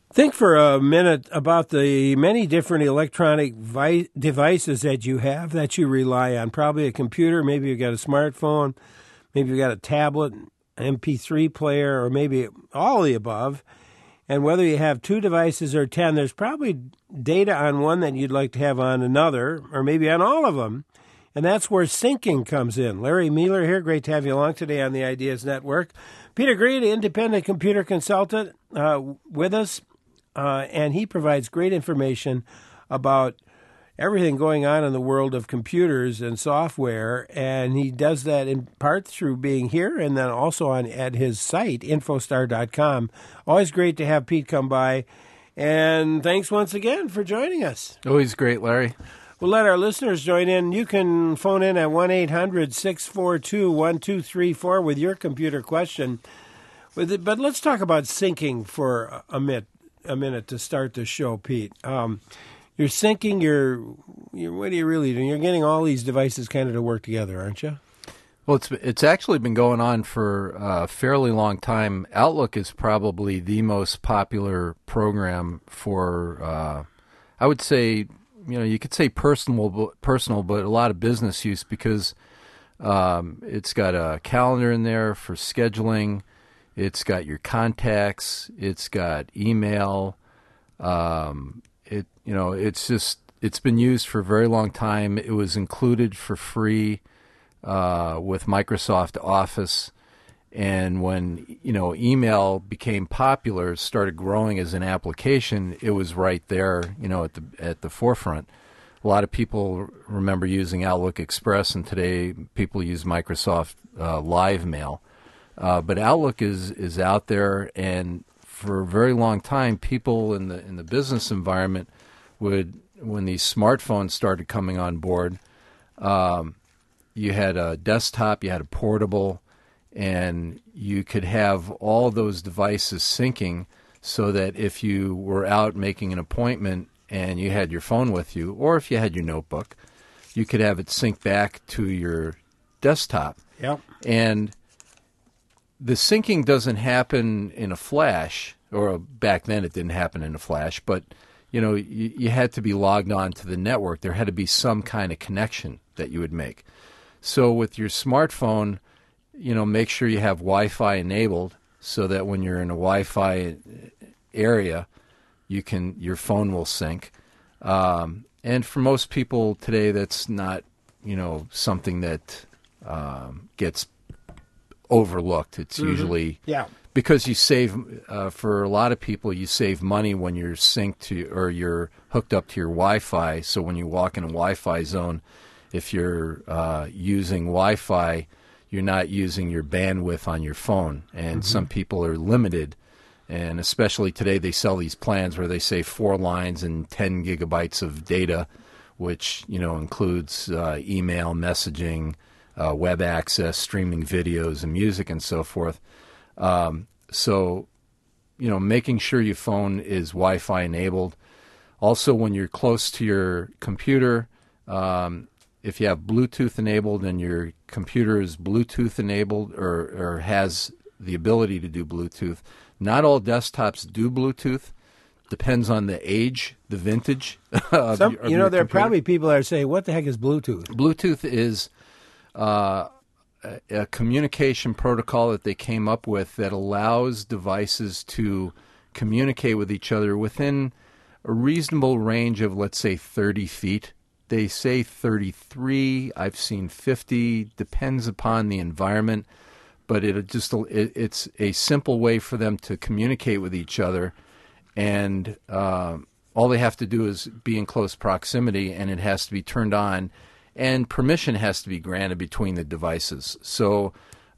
Think for a minute about the many different electronic devices that you have that you rely on. Probably a computer, maybe you've got a smartphone, maybe you've got a tablet, MP3 player, or maybe all of the above. And whether you have 2 devices or 10, there's probably data on one that you'd like to have on another, or maybe on all of them. And that's where syncing comes in. Larry Mueller here. Great to have you along today on the Ideas Network. Peter Green, independent computer consultant, with us. And he provides great information about everything going on in the world of computers and software. And he does that in part through being here and then also at his site, infostar.com. Always great to have Pete come by. And thanks once again for joining us. Always great, Larry. We'll let our listeners join in. You can phone in at 1-800-642-1234 with your computer question. But let's talk about syncing for a minute to start the show, Pete. You're syncing what are you really doing? You're getting all these devices kind of to work together, aren't you? Well, it's actually been going on for a fairly long time. Outlook is probably the most popular program for, I would say, you could say personal, but a lot of business use because it's got a calendar in there for scheduling. It's got your contacts. It's got email. It's been used for a very long time. It was included for free with Microsoft Office, and when email became popular, started growing as an application, it was right there, at the forefront. A lot of people remember using Outlook Express, and today people use Microsoft Live Mail. But Outlook is out there, and for a very long time, people in the business environment when these smartphones started coming on board, you had a desktop, you had a portable, and you could have all those devices syncing so that if you were out making an appointment and you had your phone with you, or if you had your notebook, you could have it sync back to your desktop. Yep. And the syncing doesn't happen in a flash, or back then it didn't happen in a flash, but you had to be logged on to the network. There had to be some kind of connection that you would make. So with your smartphone, make sure you have Wi-Fi enabled so that when you're in a Wi-Fi area, your phone will sync. And for most people today, that's not, something that gets overlooked. It's usually because you save for a lot of people, you save money when you're synced to or you're hooked up to your Wi-Fi. So when you walk in a Wi-Fi zone, if you're using Wi-Fi, you're not using your bandwidth on your phone. And some people are limited, and especially today they sell these plans where they say 4 lines and 10 gigabytes of data, which includes email, messaging, web access, streaming videos and music and so forth. So making sure your phone is Wi-Fi enabled. Also, when you're close to your computer, if you have Bluetooth enabled and your computer is Bluetooth enabled or has the ability to do Bluetooth, not all desktops do Bluetooth. Depends on the age, the vintage of your there are computer. probably people that are saying, what the heck is Bluetooth? Bluetooth is a communication protocol that they came up with that allows devices to communicate with each other within a reasonable range of, let's say, 30 feet. They say 33. I've seen 50. Depends upon the environment. But it's a simple way for them to communicate with each other. And all they have to do is be in close proximity, and it has to be turned on. And permission has to be granted between the devices. So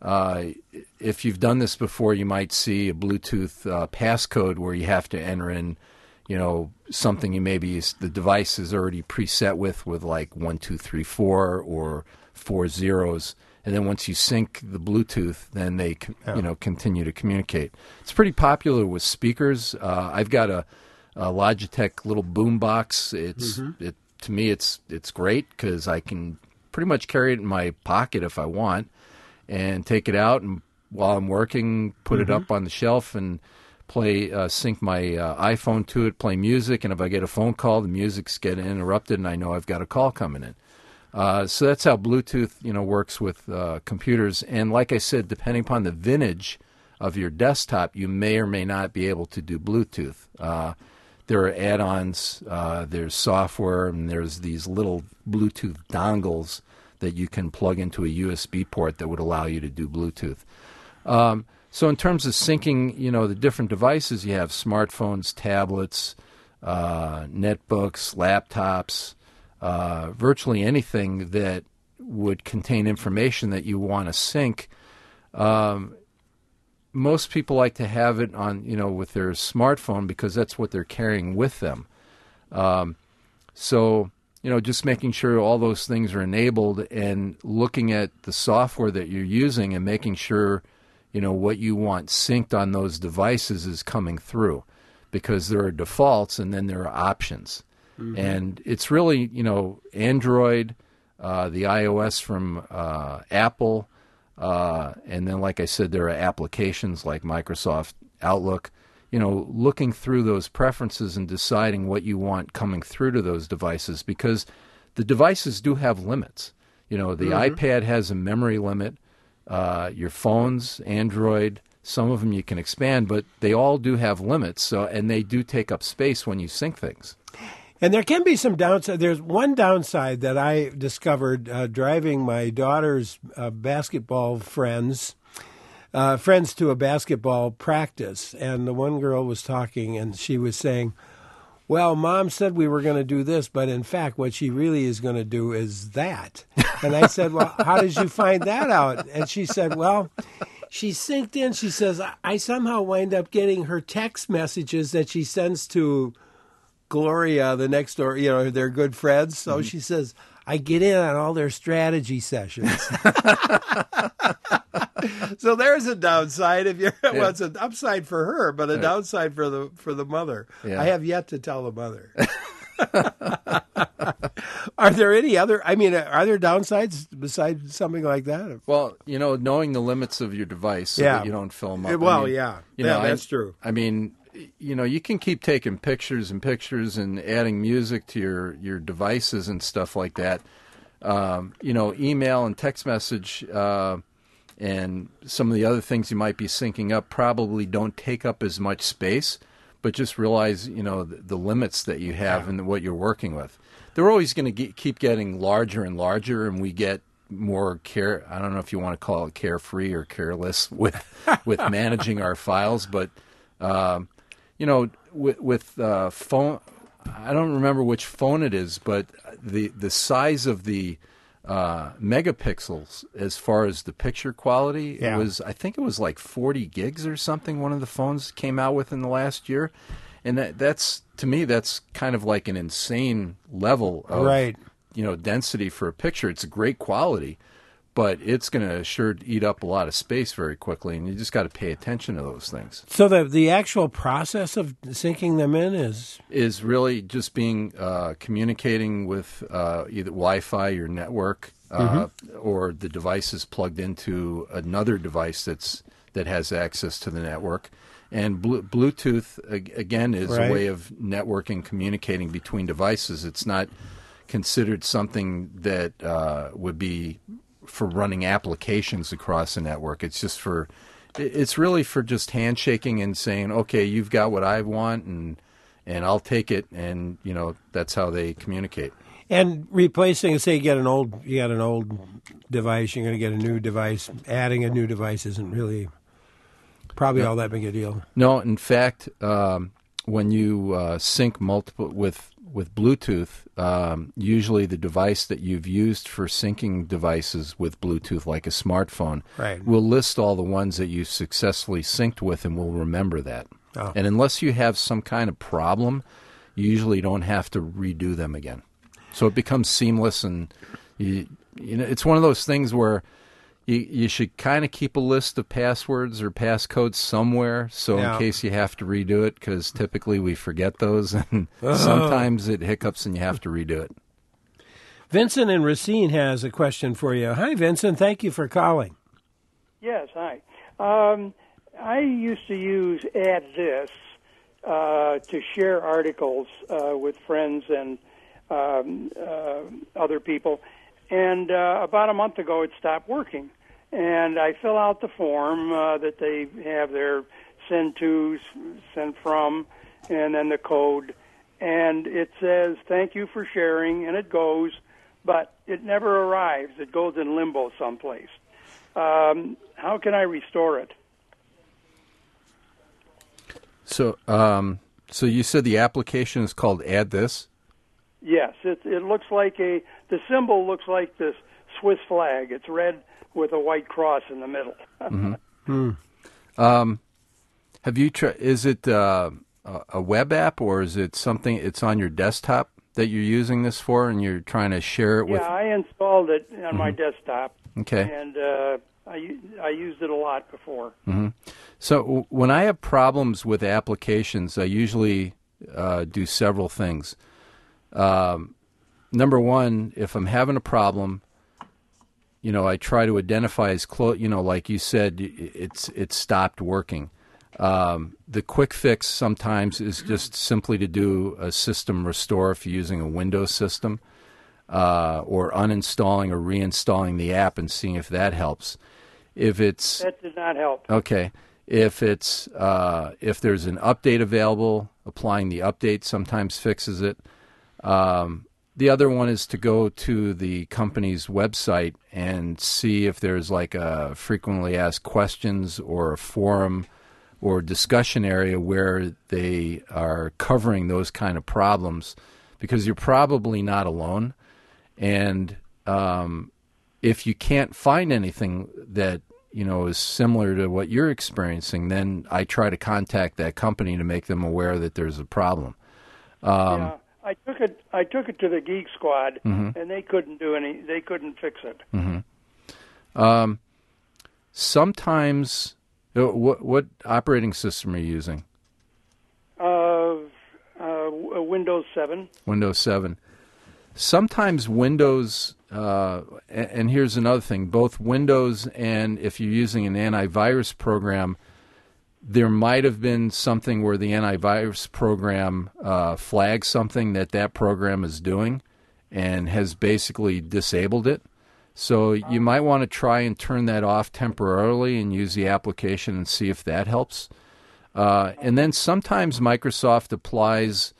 if you've done this before, you might see a Bluetooth passcode where you have to enter in, something the device is already preset with like 1, 2, 3, 4 or 4 zeros. And then once you sync the Bluetooth, then they continue to communicate. It's pretty popular with speakers. I've got a Logitech little boom box. To me, it's great because I can pretty much carry it in my pocket if I want and take it out and while I'm working, put it up on the shelf and sync my iPhone to it, play music, and if I get a phone call, the music's getting interrupted, and I know I've got a call coming in. So that's how Bluetooth, works with computers. And like I said, depending upon the vintage of your desktop, you may or may not be able to do Bluetooth. There are add-ons, there's software, and there's these little Bluetooth dongles that you can plug into a USB port that would allow you to do Bluetooth. So in terms of syncing, the different devices, you have smartphones, tablets, netbooks, laptops, virtually anything that would contain information that you want to sync. Most people like to have it on, with their smartphone because that's what they're carrying with them. So, just making sure all those things are enabled and looking at the software that you're using and making sure, what you want synced on those devices is coming through, because there are defaults and then there are options. Mm-hmm. And it's really, Android, the iOS from Apple, and then, like I said, there are applications like Microsoft Outlook, looking through those preferences and deciding what you want coming through to those devices, because the devices do have limits. The iPad has a memory limit. Your phones, Android, some of them you can expand, but they all do have limits. So, and they do take up space when you sync things. And there can be some downside. There's one downside that I discovered driving my daughter's basketball friends to a basketball practice. And the one girl was talking, and she was saying, well, Mom said we were going to do this, but in fact, what she really is going to do is that. And I said, well, how did you find that out? And she said, well, she synced in. She says, I somehow wind up getting her text messages that she sends to Gloria, the next door, they're good friends. So Mm-hmm. she says, I get in on all their strategy sessions. So there's a downside. Well, it's an upside for her, but a downside for the mother. Yeah. I have yet to tell the mother. Are there any other? Are there downsides besides something like that? Well, knowing the limits of your device so that you don't fill them up. Well, that's true. You can keep taking pictures and adding music to your devices and stuff like that. Email and text message and some of the other things you might be syncing up probably don't take up as much space, but just realize, the limits that you have and what you're working with. They're always going to keep getting larger and larger, and we get more I don't know if you want to call it carefree or careless with managing our files, but with phone, I don't remember which phone it is, but the size of the megapixels as far as the picture quality, I think it was like 40 gigs or something one of the phones came out with in the last year. And that's, to me, that's kind of like an insane level of density for a picture. It's a great quality, but it's going to sure eat up a lot of space very quickly, and you just got to pay attention to those things. So the actual process of syncing them in is really just being communicating with either Wi-Fi, your network, or the device is plugged into another device that has access to the network. And Bluetooth, again, is a way of networking, communicating between devices. It's not considered something that would be for running applications across the network. It's really for just handshaking and saying, okay, you've got what I want, and I'll take it, and that's how they communicate. And replacing, say you got an old device, you're going to get a new device. Adding a new device isn't really probably all that big a deal. No, in fact, when you sync multiple with Bluetooth, usually the device that you've used for syncing devices with Bluetooth, like a smartphone, will list all the ones that you successfully synced with, and will remember that. Oh. And unless you have some kind of problem, you usually don't have to redo them again. So it becomes seamless, and it's one of those things where you should kind of keep a list of passwords or passcodes somewhere, so in case you have to redo it, because typically we forget those, and sometimes it hiccups and you have to redo it. Vincent in Racine has a question for you. Hi, Vincent. Thank you for calling. Yes, hi. I used to use Add This to share articles with friends and other people. And about a month ago, it stopped working. And I fill out the form that they have there, send to, send from, and then the code. And it says, thank you for sharing, and it goes, but it never arrives. It goes in limbo someplace. How can I restore it? So you said the application is called Add This? Yes, it looks like the symbol looks like this Swiss flag. It's red with a white cross in the middle. Have you tried? Is it a web app, or is it something? It's on your desktop that you're using this for, and you're trying to share it with? Yeah, I installed it on my desktop. Okay. And I used it a lot before. So when I have problems with applications, I usually do several things. Number one, if I'm having a problem, I try to identify as close. Like you said, it's stopped working. The quick fix sometimes is just simply to do a system restore if you're using a Windows system, or uninstalling or reinstalling the app and seeing if that helps. That did not help. Okay. If there's an update available, applying the update sometimes fixes it. The other one is to go to the company's website and see if there's like a frequently asked questions or a forum or discussion area where they are covering those kind of problems, because you're probably not alone. And if you can't find anything that is similar to what you're experiencing, then I try to contact that company to make them aware that there's a problem. Yeah, I took it to the Geek Squad, and they couldn't they couldn't fix it. Sometimes, what operating system are you using? Windows 7. Windows 7. Sometimes Windows, and here's another thing, both Windows and if you're using an antivirus program, there might have been something where the antivirus program flags something that program is doing and has basically disabled it. So you might want to try and turn that off temporarily and use the application and see if that helps. And then sometimes Microsoft applies,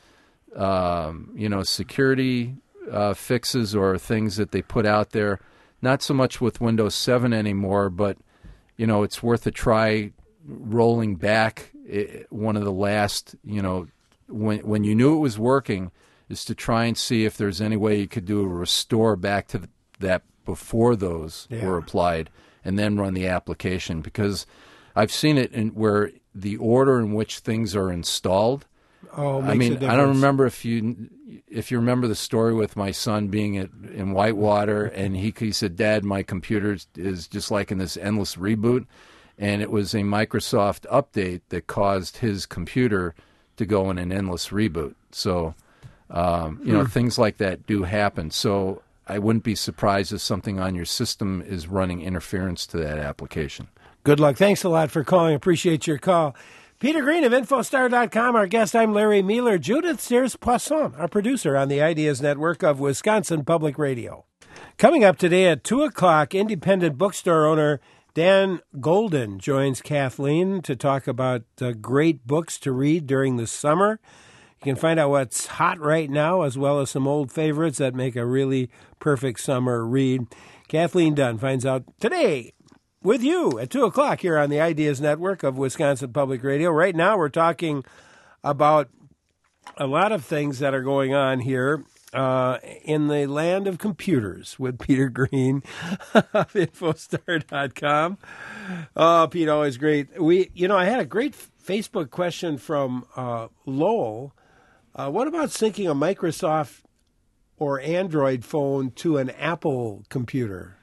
security fixes or things that they put out there. Not so much with Windows 7 anymore, but it's worth a try. Rolling back, one of the last, when you knew it was working, is to try and see if there's any way you could do a restore back to that before those were applied, and then run the application. Because I've seen it where the order in which things are installed. I mean, I don't remember if you remember the story with my son being in Whitewater, and he said, "Dad, my computer is just like in this endless reboot." And it was a Microsoft update that caused his computer to go in an endless reboot. So, things like that do happen. So I wouldn't be surprised if something on your system is running interference to that application. Good luck. Thanks a lot for calling. Appreciate your call. Peter Green of Infostar.com, our guest. I'm Larry Mueller. Judith Sears-Poisson, our producer on the Ideas Network of Wisconsin Public Radio. Coming up today at 2 o'clock, independent bookstore owner Dan Golden joins Kathleen to talk about great books to read during the summer. You can find out what's hot right now, as well as some old favorites that make a really perfect summer read. Kathleen Dunn finds out today with you at 2 o'clock here on the Ideas Network of Wisconsin Public Radio. Right now we're talking about a lot of things that are going on here in the land of computers with Peter Green of Infostar.com. Oh, Pete, always great. I had a great Facebook question from Lowell. What about syncing a Microsoft or Android phone to an Apple computer?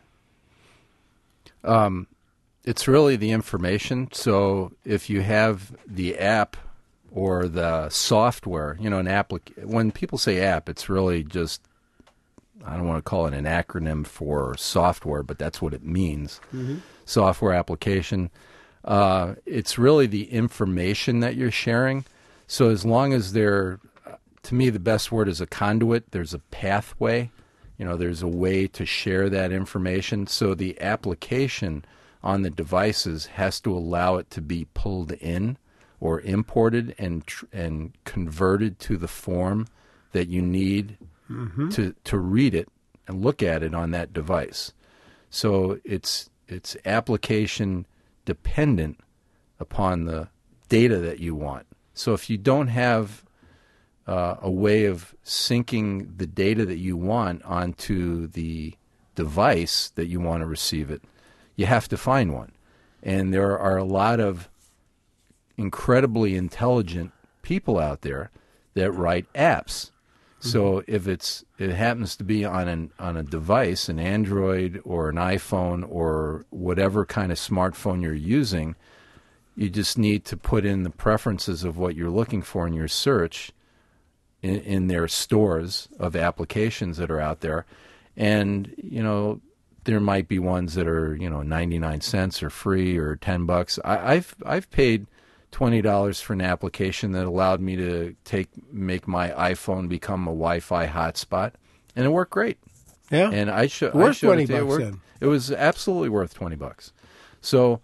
It's really the information. So if you have the app or the software, when people say app, it's really just, I don't want to call it an acronym for software, but that's what it means. Software application. It's really the information that you're sharing. So as long as to me, the best word is a conduit. There's a pathway. There's a way to share that information. So the application on the devices has to allow it to be pulled in or imported and converted to the form that you need to read it and look at it on that device. So it's application dependent upon the data that you want. So if you don't have a way of syncing the data that you want onto the device that you want to receive it, you have to find one. And there are a lot of incredibly intelligent people out there that write apps. So if it happens to be on a device, an Android or an iPhone or whatever kind of smartphone you're using, you just need to put in the preferences of what you're looking for in your search in their stores of applications that are out there. And, there might be ones that are, 99 cents or free or $10. I've paid $20 for an application that allowed me to make my iPhone become a Wi-Fi hotspot, and it worked great. Yeah, and I showed $20. It was absolutely worth $20. So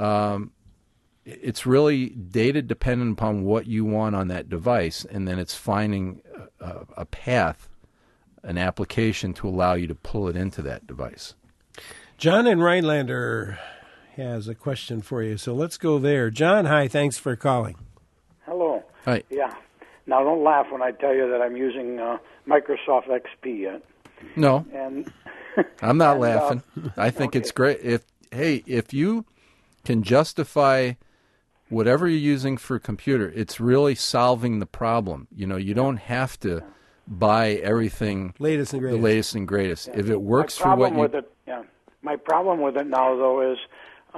it's really data dependent upon what you want on that device, and then it's finding a path, an application to allow you to pull it into that device. John in Rhinelander has a question for you, so let's go there. John, hi, thanks for calling. Hello. Hi. Yeah. Now, don't laugh when I tell you that I'm using Microsoft XP yet. No, And I'm not laughing. I think it's great. If you can justify whatever you're using for a computer, it's really solving the problem. You don't have to buy everything Latest and greatest. the latest and greatest. If it works my for what problem you... with it, my problem with it now, though, is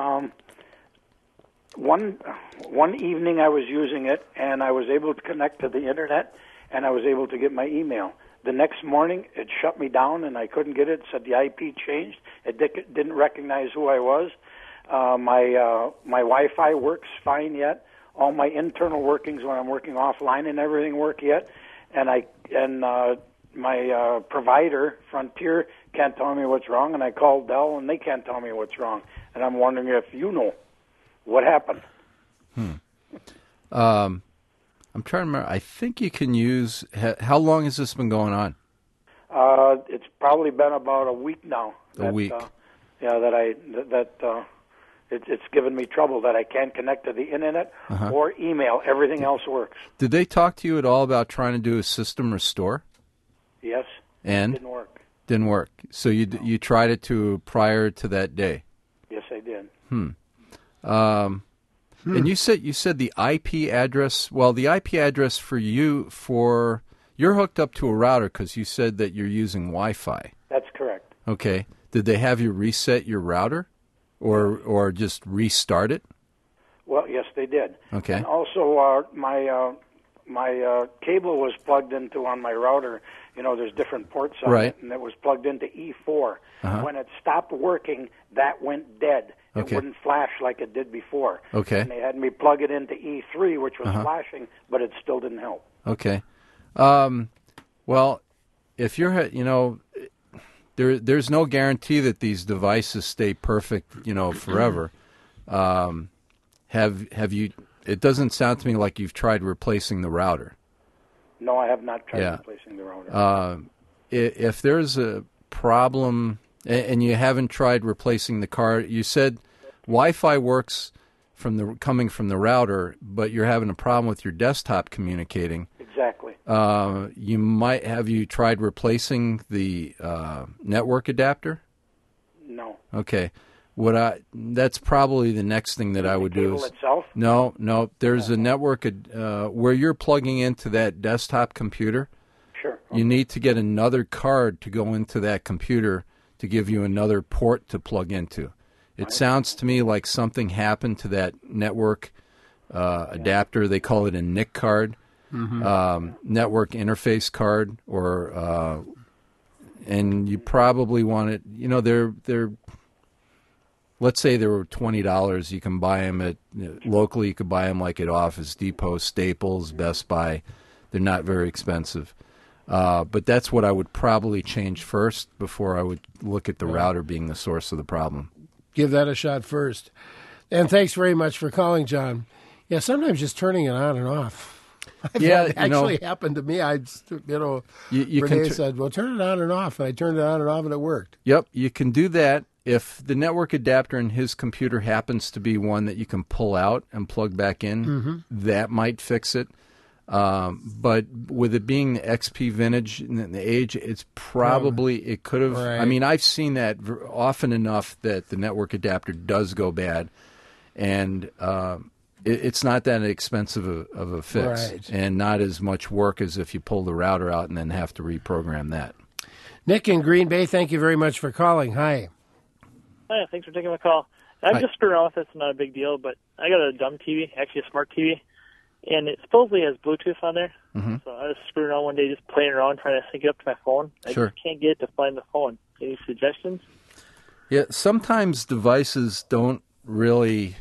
one evening I was using it, and I was able to connect to the Internet, and I was able to get my email. The next morning, it shut me down, and I couldn't get it. It said the IP changed. It didn't recognize who I was. My Wi-Fi works fine yet. All my internal workings when I'm working offline and everything work yet. And my provider, Frontier, can't tell me what's wrong. And I called Dell, and they can't tell me what's wrong. And I'm wondering if you know what happened. I'm trying to remember. I think you can use... How long has this been going on? It's probably been about a week now. A week. It's given me trouble that I can't connect to the Internet or email. Everything else works. Did they talk to you at all about trying to do a system restore? Yes. And? Didn't work. Didn't work. So you tried it prior to that day? Yes, I did. And you said the IP address. Well, the IP address for you're hooked up to a router because you said that you're using Wi-Fi. That's correct. Okay. Did they have you reset your router, or just restart it? Well, yes, they did. Okay. And also, my cable was plugged into on my router. There's different ports on Right. it, and it was plugged into E4. Uh-huh. When it stopped working, that went dead. Okay. It wouldn't flash like it did before. Okay. And they had me plug it into E3, which was flashing, but it still didn't help. Okay. Well, if you're, there's no guarantee that these devices stay perfect, forever. Have you? It doesn't sound to me like you've tried replacing the router. No, I have not tried replacing the router. If there's a problem and you haven't tried replacing the card, you said Wi-Fi works coming from the router, but you're having a problem with your desktop communicating. Exactly. Have you tried replacing the network adapter? No. Okay. That's probably the next thing that I would do. The cable itself? No. There's a network where you're plugging into that desktop computer. Sure. You need to get another card to go into that computer to give you another port to plug into. It sounds to me like something happened to that network adapter. They call it a NIC card, network interface card, and you probably want it. let's say they were $20. You can buy them locally. You could buy them like at Office Depot, Staples, Best Buy. They're not very expensive. But that's what I would probably change first before I would look at the router being the source of the problem. Give that a shot first. And thanks very much for calling, John. Yeah, sometimes just turning it on and off. That actually happened to me. Renee said, well, turn it on and off. And I turned it on and off, and it worked. Yep, you can do that. If the network adapter in his computer happens to be one that you can pull out and plug back in, that might fix it. But with it being the XP vintage and the age, it's probably, it could have, right. I mean, I've seen that often enough that the network adapter does go bad. And it's not that expensive of a fix, right. And not as much work as if you pull the router out and then have to reprogram that. Nick in Green Bay, thank you very much for calling. Hi. Hi, thanks for taking my call. I'm just screwing around with this, not a big deal, but I got a dumb TV, actually a smart TV, and it supposedly has Bluetooth on there. Mm-hmm. So I was screwing around one day, just playing around, trying to sync it up to my phone. I just can't get it to find the phone. Any suggestions? Yeah, sometimes devices don't really...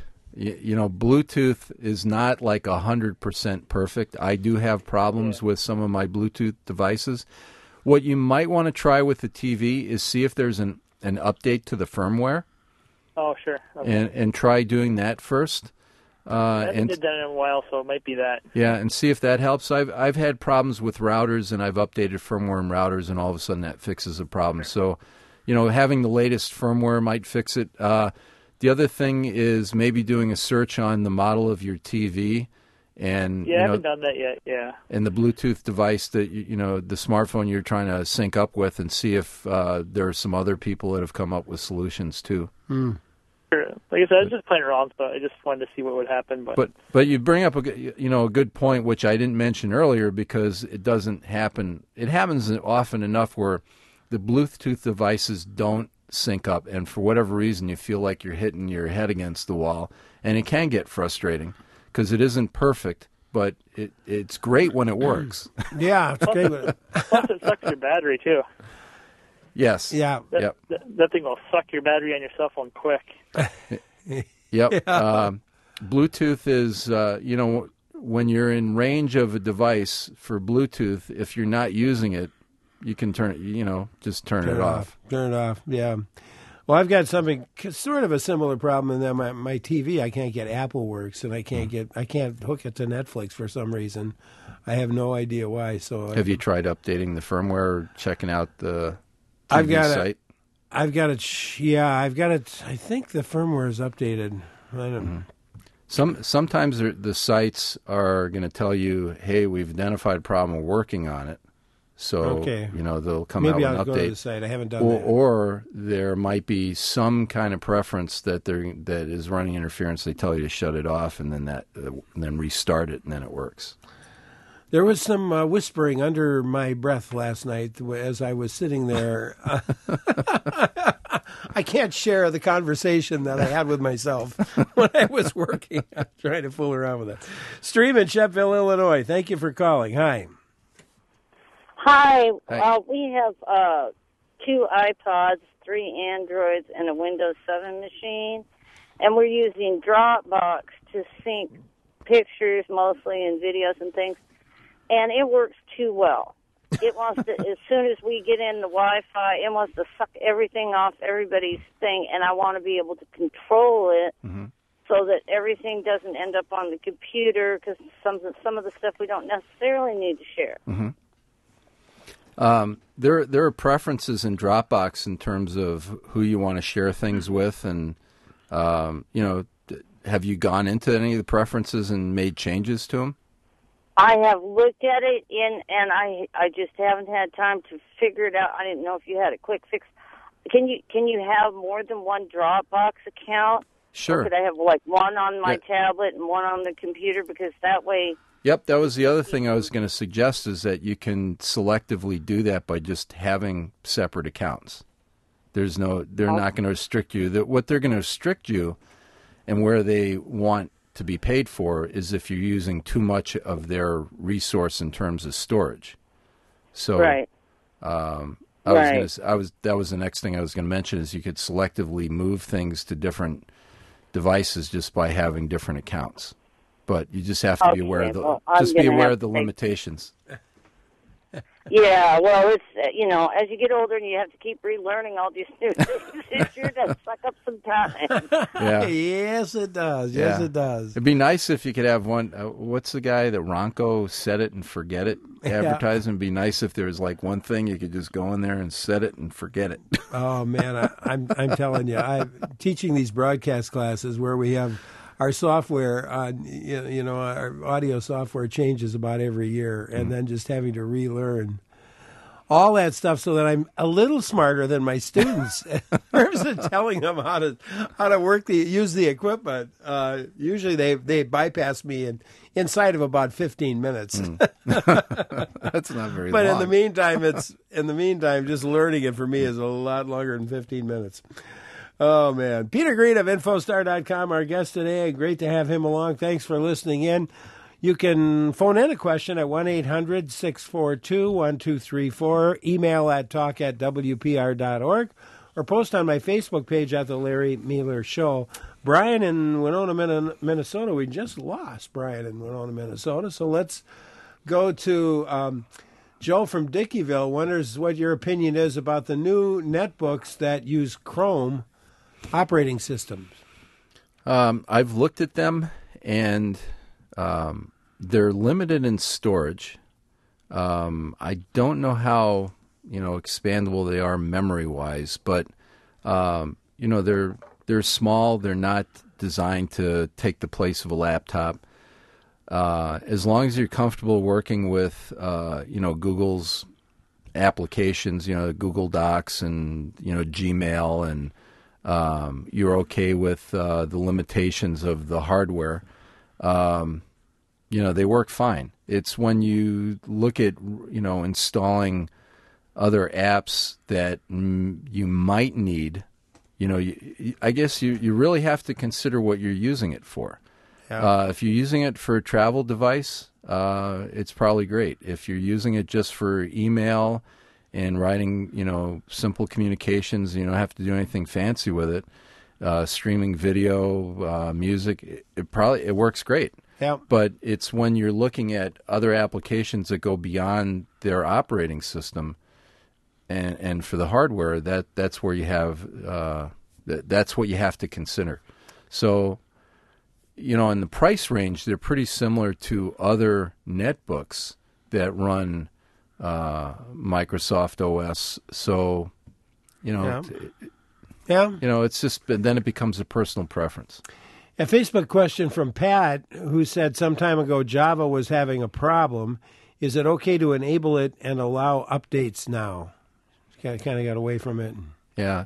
Bluetooth is not like 100% perfect. I do have problems with some of my Bluetooth devices. What you might want to try with the TV is see if there's an update to the firmware. Oh, sure. Okay. And try doing that first. I haven't did that in a while, so it might be that. Yeah, and see if that helps. I've had problems with routers, and I've updated firmware in routers, and all of a sudden that fixes the problem. So, having the latest firmware might fix it. The other thing is maybe doing a search on the model of your TV, and I haven't done that yet. Yeah, and the Bluetooth device that the smartphone you're trying to sync up with, and see if there are some other people that have come up with solutions too. Sure. Like I said, I was just playing around, so I just wanted to see what would happen. But you bring up a good point, which I didn't mention earlier, because it doesn't happen. It happens often enough where the Bluetooth devices don't sync up, and for whatever reason you feel like you're hitting your head against the wall, and it can get frustrating because it isn't perfect, but it's great when it works. Yeah, it's great. Plus it sucks your battery too. Yes. Yeah. That thing will suck your battery on your cell phone quick. Yep. Yeah. Bluetooth is when you're in range of a device for Bluetooth, if you're not using it, you can turn it, just turn it off. Turn it off, yeah. Well, I've got something sort of a similar problem in that my TV, I can't get Apple Works, and I can't hook it to Netflix for some reason. I have no idea why. So have you tried updating the firmware or checking out the TV site? I've got it. Yeah, I've got it. I think the firmware is updated. I don't know. Sometimes the sites are going to tell you, hey, we've identified a problem, we're working on it. So, they'll come out with an update. Maybe I'll go to the site. I haven't done that. Or there might be some kind of preference that is running interference. They tell you to shut it off and then restart it, and then it works. There was some whispering under my breath last night as I was sitting there. I can't share the conversation that I had with myself when I was working. I'm trying to fool around with it. Stream in Shepville, Illinois. Thank you for calling. Hi. Hi. We have 2 iPods, 3 Androids, and a Windows 7 machine, and we're using Dropbox to sync pictures mostly and videos and things, and it works too well. It wants to, as soon as we get in the Wi-Fi, it wants to suck everything off everybody's thing, and I want to be able to control it so that everything doesn't end up on the computer, because some of the stuff we don't necessarily need to share. Mm-hmm. There are preferences in Dropbox in terms of who you want to share things with, and have you gone into any of the preferences and made changes to them? I have looked at it, and I just haven't had time to figure it out. I didn't know if you had a quick fix. Can you have more than one Dropbox account? Sure. Or could I have like one on my tablet and one on the computer? Because that way. Yep, that was the other thing I was going to suggest, is that you can selectively do that by just having separate accounts. They're not going to restrict you. What they're going to restrict you, and where they want to be paid for, is if you're using too much of their resource in terms of storage. So, right. That was the next thing I was going to mention is you could selectively move things to different devices just by having different accounts. But you just have to be aware of the limitations. Yeah, well, it's as you get older and you have to keep relearning all these new things, it sure does suck up some time. Yeah. Yes, it does. Yes, it does. It'd be nice if you could have one. What's the guy that Ronco set it and forget it advertising? It'd be nice if there was like one thing you could just go in there and set it and forget it. Oh man, I'm telling you, I'm teaching these broadcast classes where we have our software, our audio software changes about every year, and then just having to relearn all that stuff so that I'm a little smarter than my students in terms of telling them how to use the equipment. Usually they bypass me inside of about 15 minutes. That's not very long. But in the meantime, just learning it for me is a lot longer than 15 minutes. Oh, man. Peter Green of Infostar.com, our guest today. Great to have him along. Thanks for listening in. You can phone in a question at 1-800-642-1234, email at talk@wpr.org, or post on my Facebook page at The Larry Mueller Show. Brian in Winona, Minnesota. We just lost Brian in Winona, Minnesota. So let's go to Joe from Dickeyville. Wonders what your opinion is about the new netbooks that use Chrome operating systems. I've looked at them, and they're limited in storage. I don't know how expandable they are memory-wise, but they're small. They're not designed to take the place of a laptop. As long as you're comfortable working with Google's applications, Google Docs and Gmail, and you're okay with the limitations of the hardware, they work fine. It's when you look at installing other apps that you might need, I guess you really have to consider what you're using it for. Yeah. If you're using it for a travel device, it's probably great. If you're using it just for email and writing, simple communications, you don't have to do anything fancy with it. Streaming video, music, it works great. Yeah. But it's when you're looking at other applications that go beyond their operating system, and for the hardware, that's where you have that's what you have to consider. So, in the price range, they're pretty similar to other netbooks that run Microsoft OS. So, it's just, then it becomes a personal preference. A Facebook question from Pat, who said some time ago Java was having a problem. Is it okay to enable it and allow updates now? Kind of got away from it. Yeah.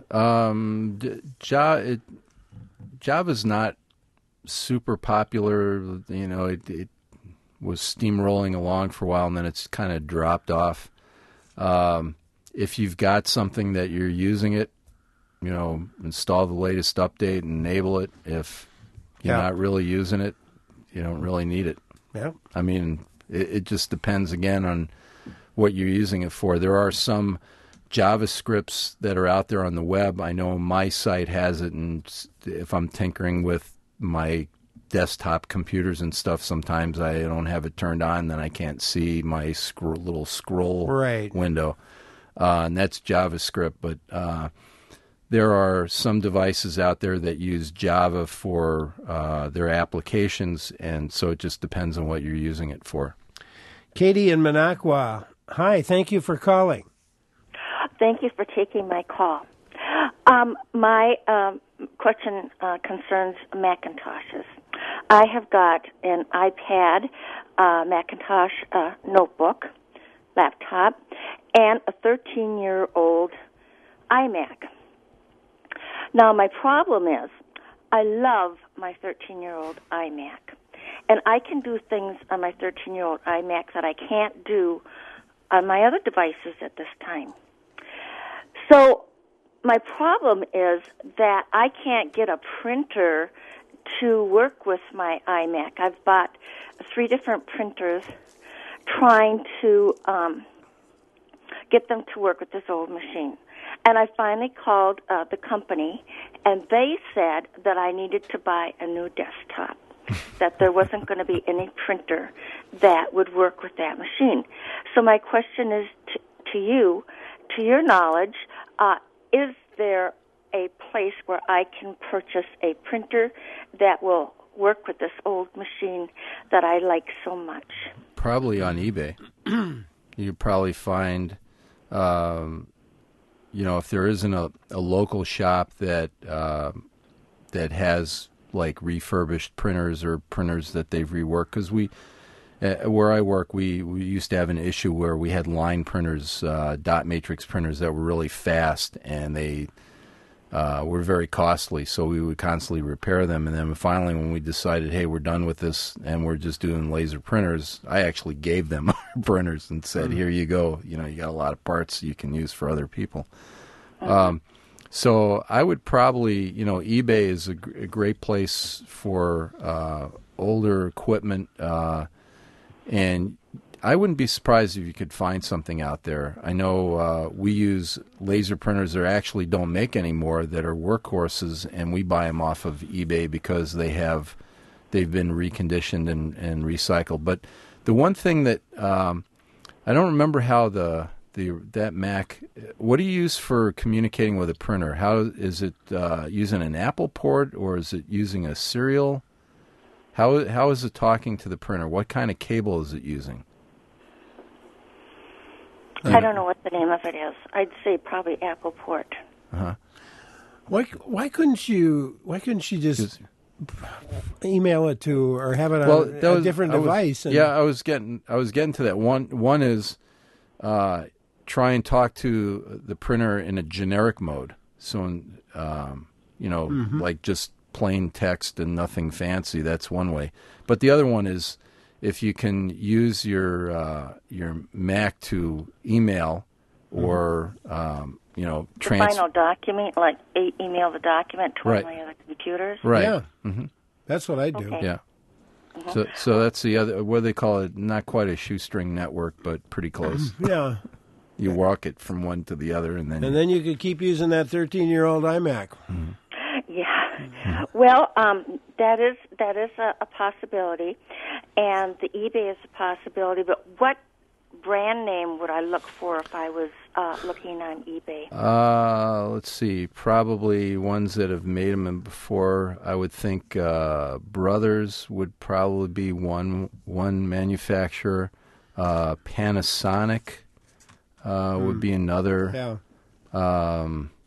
Java's not super popular. It was steamrolling along for a while, and then it's kind of dropped off. If you've got something that you're using it, install the latest update and enable it. If you're not really using it, you don't really need it. Yeah. I mean, it just depends, again, on what you're using it for. There are some JavaScripts that are out there on the web. I know my site has it, and if I'm tinkering with my desktop computers and stuff, sometimes I don't have it turned on, then I can't see my little scroll window. And that's JavaScript, but there are some devices out there that use Java for their applications, and so it just depends on what you're using it for. Katie in Minocqua. Hi, thank you for calling. Thank you for taking my call. My question concerns Macintoshes. I have got an iPad, Macintosh notebook, laptop, and a 13-year-old iMac. Now, my problem is I love my 13-year-old iMac, and I can do things on my 13-year-old iMac that I can't do on my other devices at this time. So my problem is that I can't get a printer to work with my iMac. I've bought 3 different printers trying to get them to work with this old machine. And I finally called the company, and they said that I needed to buy a new desktop, that there wasn't going to be any printer that would work with that machine. So my question is to you, to your knowledge, is there a place where I can purchase a printer that will work with this old machine that I like so much? Probably on eBay. You'd probably find, if there isn't a local shop that has like refurbished printers or printers that they've reworked, because where I work, we used to have an issue where we had line printers, dot matrix printers that were really fast, and they were very costly, so we would constantly repair them. And then finally, when we decided, hey, we're done with this and we're just doing laser printers, I actually gave them our printers and said, here you go. You got a lot of parts you can use for other people. So I would probably, eBay is a great place for older equipment, and I wouldn't be surprised if you could find something out there. I know we use laser printers that actually don't make anymore that are workhorses, and we buy them off of eBay because they've been reconditioned and recycled. But the one thing that I don't remember how that Mac, what do you use for communicating with a printer? How is it using an Apple port, or is it using a serial? How is it talking to the printer? What kind of cable is it using? I don't know what the name of it is. I'd say probably Apple port. Uh-huh. Why couldn't you just email it to, or have it on a different device? I was getting to that. One is try and talk to the printer in a generic mode. So, like just plain text and nothing fancy. That's one way. But the other one is, if you can use your Mac to email or the final document, like email the document to one of my other computers. Right. Yeah. Mm-hmm. That's what I do. Okay. Yeah. Mm-hmm. So that's the other, what do they call it? Not quite a shoestring network, but pretty close. Yeah. You walk it from one to the other, and then you could keep using that 13-year-old iMac. Mm-hmm. Yeah. Well, that is a possibility, and the eBay is a possibility. But what brand name would I look for if I was looking on eBay? Let's see. Probably ones that have made them before. I would think Brothers would probably be one manufacturer. Panasonic would be another. Yeah.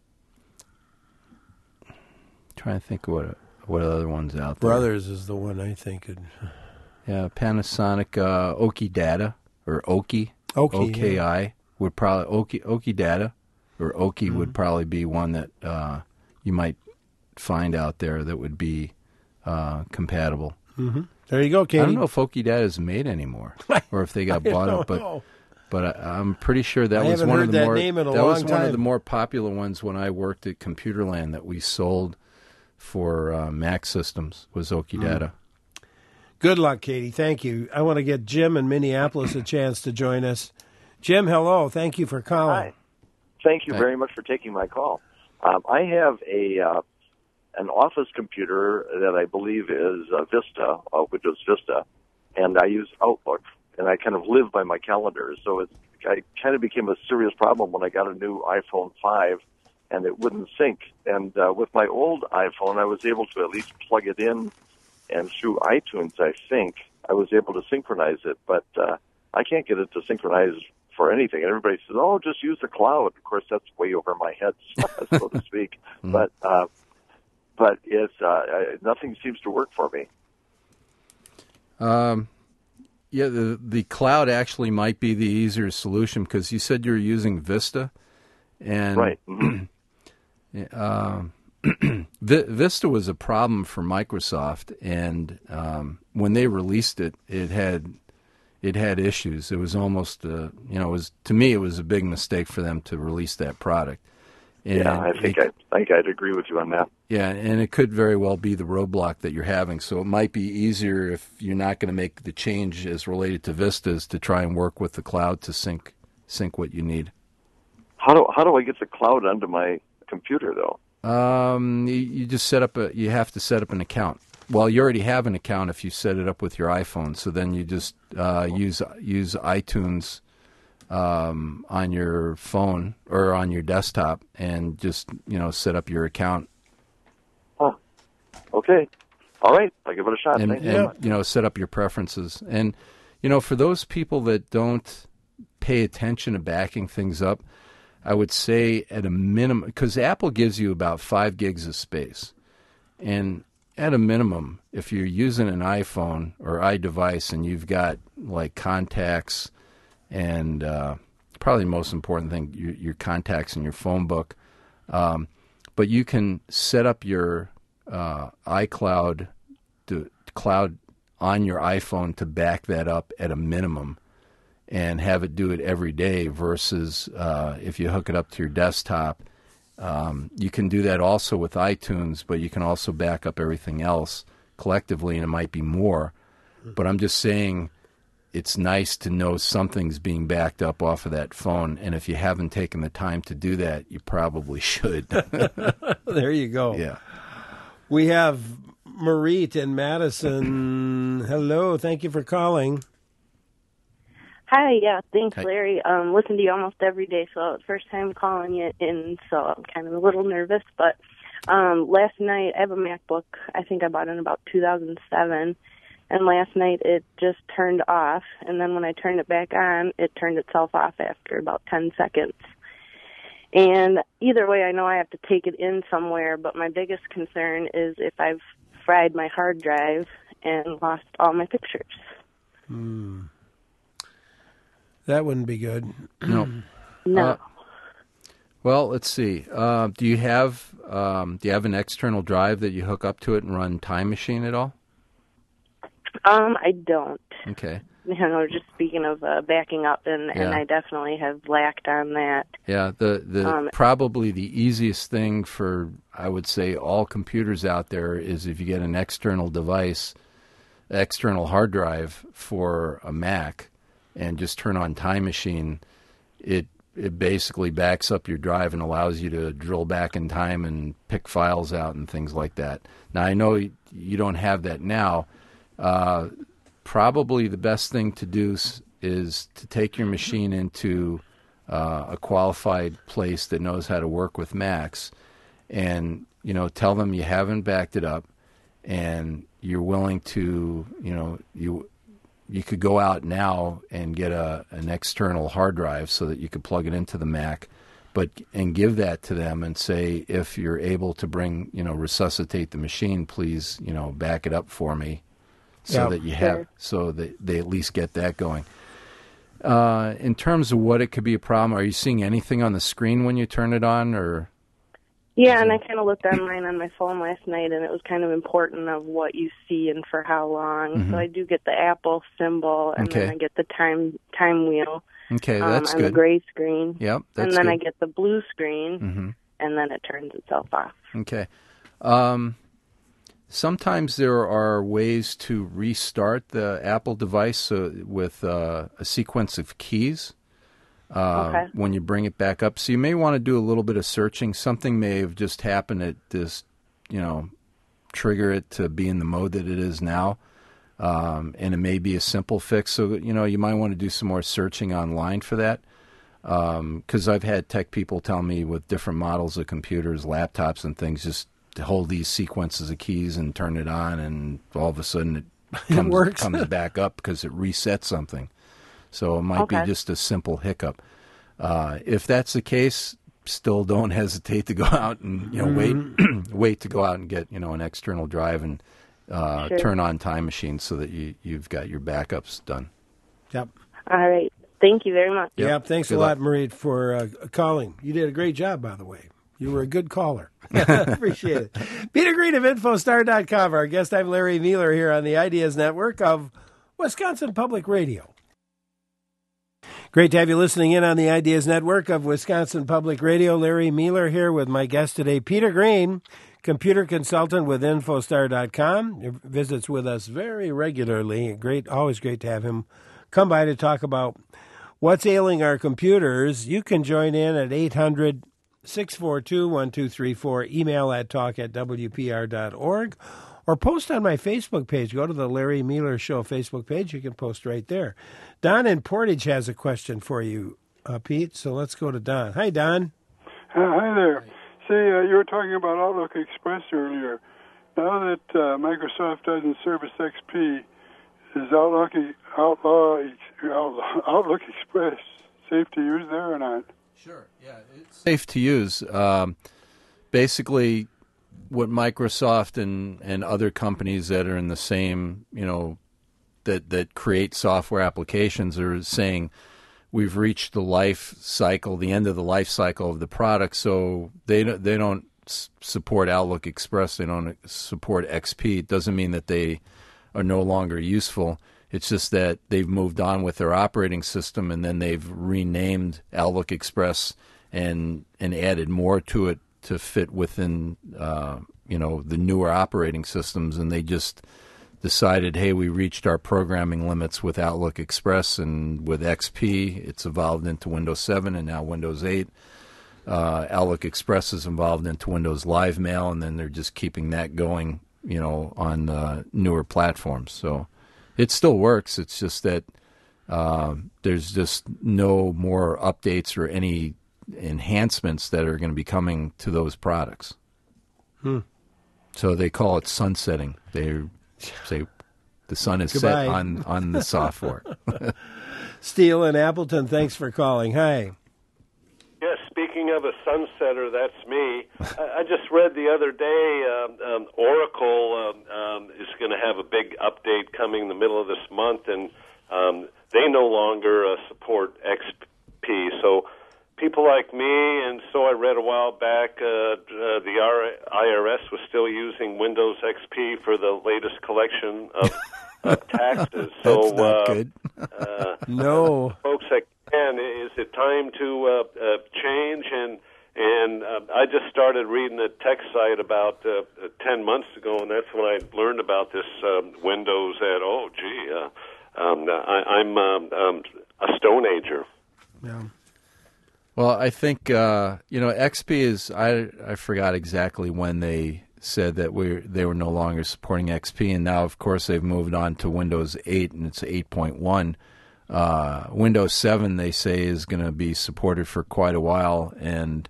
Trying to think what other ones out there. Brothers is the one I think. Yeah, Panasonic, Oki Data or Oki, OKI would probably Oki Data or Oki would probably be one that you might find out there that would be compatible. Mm-hmm. There you go, Katie. I don't know if Oki Data is made anymore or if they got bought up, but I'm pretty sure that was one of the more one of the more popular ones when I worked at Computerland that we sold for Mac systems was Oki Data. Good luck, Katie. Thank you. I want to get Jim in Minneapolis a chance to join us. Jim, hello. Thank you for calling. Hi. Thank you very much for taking my call. I have an office computer that I believe is Vista, Windows Vista, and I use Outlook, and I kind of live by my calendar. So I kind of became a serious problem when I got a new iPhone 5, and it wouldn't sync. And with my old iPhone, I was able to at least plug it in, and through iTunes, I think, I was able to synchronize it. But I can't get it to synchronize for anything. And everybody says, oh, just use the cloud. Of course, that's way over my head, so to speak. But it's nothing seems to work for me. Yeah, the cloud actually might be the easier solution because you said you're using Vista. And right. Vista was a problem for Microsoft, and when they released it, it had issues. It was almost to me it was a big mistake for them to release that product. And yeah, I think I'd agree with you on that. Yeah, and it could very well be the roadblock that you're having. So it might be easier if you're not going to make the change as related to Vistas to try and work with the cloud to sync what you need. How do I get the cloud onto my computer though? You just you have to set up an account. Well, you already have an account if you set it up with your iPhone. So then you just use iTunes on your phone or on your desktop, and just set up your account. Huh. Okay. All right. I'll give it a shot. And, Thank you. and set up your preferences. And for those people that don't pay attention to backing things up, I would say at a minimum, because Apple gives you about 5 gigs of space, and at a minimum, if you're using an iPhone or iDevice and you've got like contacts and probably the most important thing, your contacts in your phone book, but you can set up your iCloud cloud on your iPhone to back that up at a minimum and have it do it every day versus if you hook it up to your desktop. You can do that also with iTunes, but you can also back up everything else collectively, and it might be more. But I'm just saying it's nice to know something's being backed up off of that phone, and if you haven't taken the time to do that, you probably should. There you go. Yeah. We have Marit in Madison. Hello, thank you for calling. Hi, yeah, thanks, Hi. Larry. Listen to you almost every day, so it's first time calling you in, so I'm kind of a little nervous. But last night, I have a MacBook. I think I bought it in about 2007, and last night it just turned off, and then when I turned it back on, it turned itself off after about 10 seconds. And either way, I know I have to take it in somewhere, but my biggest concern is if I've fried my hard drive and lost all my pictures. That wouldn't be good. No. No. Well, let's see. Do you have an external drive that you hook up to it and run Time Machine at all? I don't. Okay. Just speaking of backing up, and I definitely have lacked on that. Yeah, the probably the easiest thing for, I would say, all computers out there is if you get an external device, external hard drive for a Mac, and just turn on Time Machine, it basically backs up your drive and allows you to drill back in time and pick files out and things like that. Now, I know you don't have that now. Probably the best thing to do is to take your machine into a qualified place that knows how to work with Macs, and tell them you haven't backed it up, and you're willing to you could go out now and get an external hard drive so that you could plug it into the Mac, and give that to them and say, if you're able to resuscitate the machine, please back it up for me. So that you have, so that they at least get that going. In terms of what it could be a problem, are you seeing anything on the screen when you turn it on, or? Yeah, and I kind of looked online on my phone last night, and it was kind of important of what you see and for how long. Mm-hmm. So I do get the Apple symbol, and then I get the time wheel. Okay, that's on good. The gray screen. Yep, that's and then good. I get the blue screen, and then it turns itself off. Okay. Sometimes there are ways to restart the Apple device with a sequence of keys when you bring it back up. So you may want to do a little bit of searching. Something may have just happened at this, trigger it to be in the mode that it is now. And it may be a simple fix. So, you might want to do some more searching online for that. Because I've had tech people tell me with different models of computers, laptops and things, just to hold these sequences of keys and turn it on, and all of a sudden it comes back up because it resets something. So it might be just a simple hiccup. If that's the case, still don't hesitate to go out and wait to go out and get an external drive and turn on Time Machine so that you've got your backups done. Yep. All right. Thank you very much. Yep. Thanks a lot, Marie, for calling. You did a great job, by the way. You were a good caller. Appreciate it. Peter Green of Infostar.com. Our guest, I'm Larry Mueller here on the Ideas Network of Wisconsin Public Radio. Great to have you listening in on the Ideas Network of Wisconsin Public Radio. Larry Mueller here with my guest today, Peter Green, computer consultant with Infostar.com. He visits with us very regularly. Always great to have him come by to talk about what's ailing our computers, you can join in at 800-642-1234, email at talk@wpr.org, or post on my Facebook page. Go to the Larry Mueller Show Facebook page. You can post right there. Don in Portage has a question for you, Pete, so let's go to Don. Hi, Don. Hi there. Say, you were talking about Outlook Express earlier. Now that Microsoft doesn't service XP, is Outlook Express safe to use there or not? Sure, yeah. It's safe to use. Basically, what Microsoft and other companies that are in the same, that create software applications are saying, we've reached the life cycle, the end of the life cycle of the product, so they don't support Outlook Express, they don't support XP. It doesn't mean that they are no longer useful. It's just that they've moved on with their operating system, and then they've renamed Outlook Express and added more to it to fit within the newer operating systems, and they just decided, hey, we reached our programming limits with Outlook Express, and with XP, it's evolved into Windows 7 and now Windows 8. Outlook Express is involved into Windows Live Mail, and then they're just keeping that going, on newer platforms. So it still works. It's just that there's just no more updates or any enhancements that are going to be coming to those products. So they call it sunsetting. They say the sun is set on the software. Steel in Appleton, thanks for calling. Hi. Yes, speaking of a sunsetter, that's me. I just read the other day Oracle is going to have a big update coming in the middle of this month, and they no longer support XP. So people like me, and so I read a while back, the IRS was still using Windows XP for the latest collection of taxes. That's not good. No. Folks that can, is it time to change? And I just started reading a tech site about 10 months ago, and that's when I learned about this Windows I'm a Stone Ager. Yeah. Well, I think XP is. I forgot exactly when they said that they were no longer supporting XP, and now, of course, they've moved on to Windows 8, and it's 8.1. Windows 7, they say, is going to be supported for quite a while, and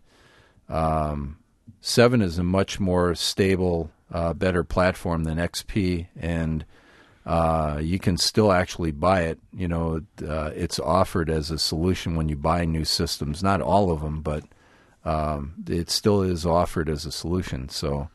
7 is a much more stable, better platform than XP, and you can still actually buy it. It's offered as a solution when you buy new systems. Not all of them, but it still is offered as a solution. So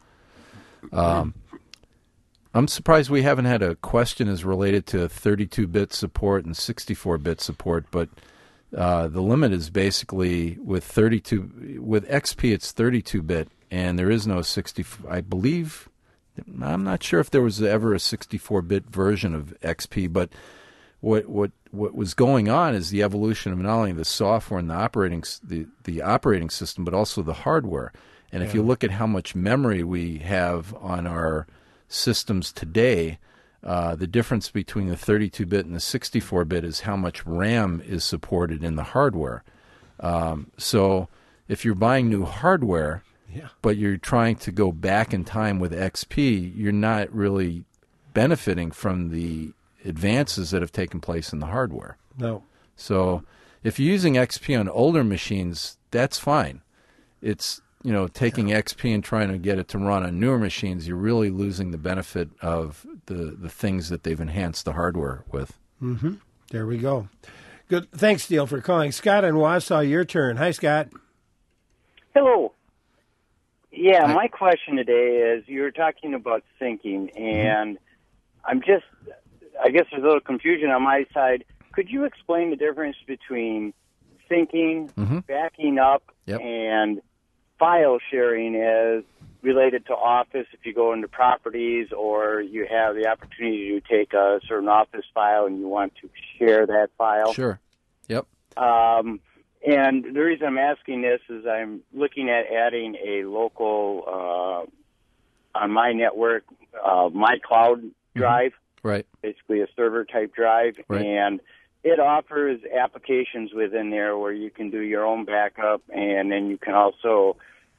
I'm surprised we haven't had a question as related to 32-bit support and 64-bit support, but the limit is basically with XP, it's 32-bit, and there is no 64. I believe. I'm not sure if there was ever a 64-bit version of XP, but what was going on is the evolution of not only the software and the operating system, but also the hardware. And if you look at how much memory we have on our systems today, the difference between the 32-bit and the 64-bit is how much RAM is supported in the hardware. So if you're buying new hardware, but you're trying to go back in time with XP, you're not really benefiting from the advances that have taken place in the hardware. No. So if you're using XP on older machines, that's fine. It's, taking XP and trying to get it to run on newer machines, you're really losing the benefit of the things that they've enhanced the hardware with. Mm-hmm. There we go. Good. Thanks, Steele, for calling. Scott in Wausau, your turn. Hi, Scott. Hello. Yeah, my question today is, you were talking about syncing, and I guess there's a little confusion on my side. Could you explain the difference between syncing, backing up, and file sharing as related to Office if you go into properties or you have the opportunity to take a certain Office file and you want to share that file? Sure. Yep. And the reason I'm asking this is I'm looking at adding a local, on my network, my cloud drive. Right. Basically a server-type drive. Right. And it offers applications within there where you can do your own backup, and then you can also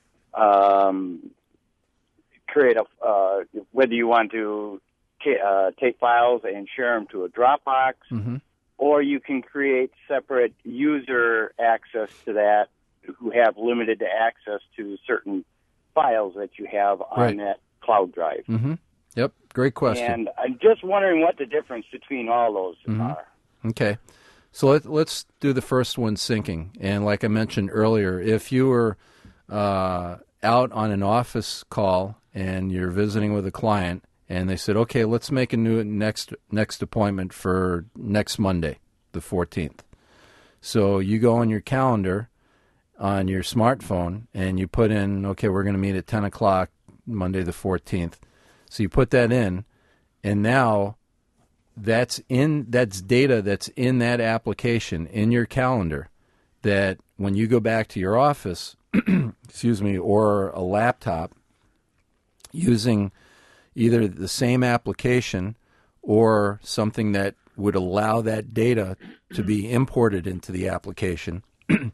create whether you want to take files and share them to a Dropbox, or you can create separate user access to that who have limited access to certain files that you have on that cloud drive. Yep, great question. And I'm just wondering what the difference between all those are. Okay. So let's do the first one, syncing. And like I mentioned earlier, if you were out on an office call and you're visiting with a client and they said, okay, let's make a new next appointment for next Monday, the 14th. So you go on your calendar on your smartphone and you put in, okay, we're going to meet at 10 o'clock Monday the 14th. So you put that in, and now that's data that's in that application in your calendar that when you go back to your office, excuse me, or a laptop using either the same application or something that would allow that data to be imported into the application.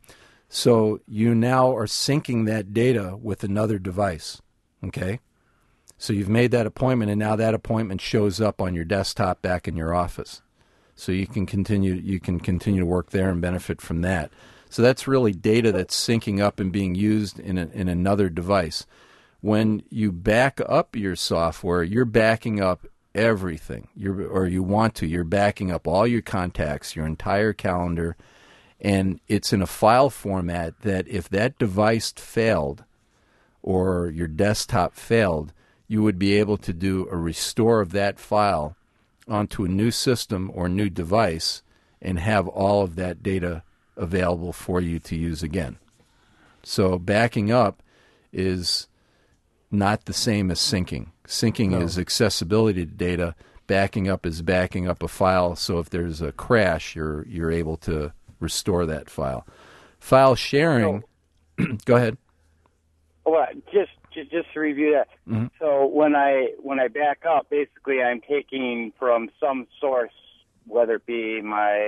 So you now are syncing that data with another device, okay? So you've made that appointment, and now that appointment shows up on your desktop back in your office. So you can continue to work there and benefit from that. So that's really data that's syncing up and being used in another device. When you back up your software, you're backing up everything. You're backing up all your contacts, your entire calendar, and it's in a file format that if that device failed or your desktop failed, you would be able to do a restore of that file onto a new system or new device and have all of that data available for you to use again. So backing up is not the same as syncing. Syncing is accessibility to data. Backing up is backing up a file, so if there's a crash, you're able to restore that file. File sharing, go ahead. Well, just to review that. So when I back up, basically I'm taking from some source, whether it be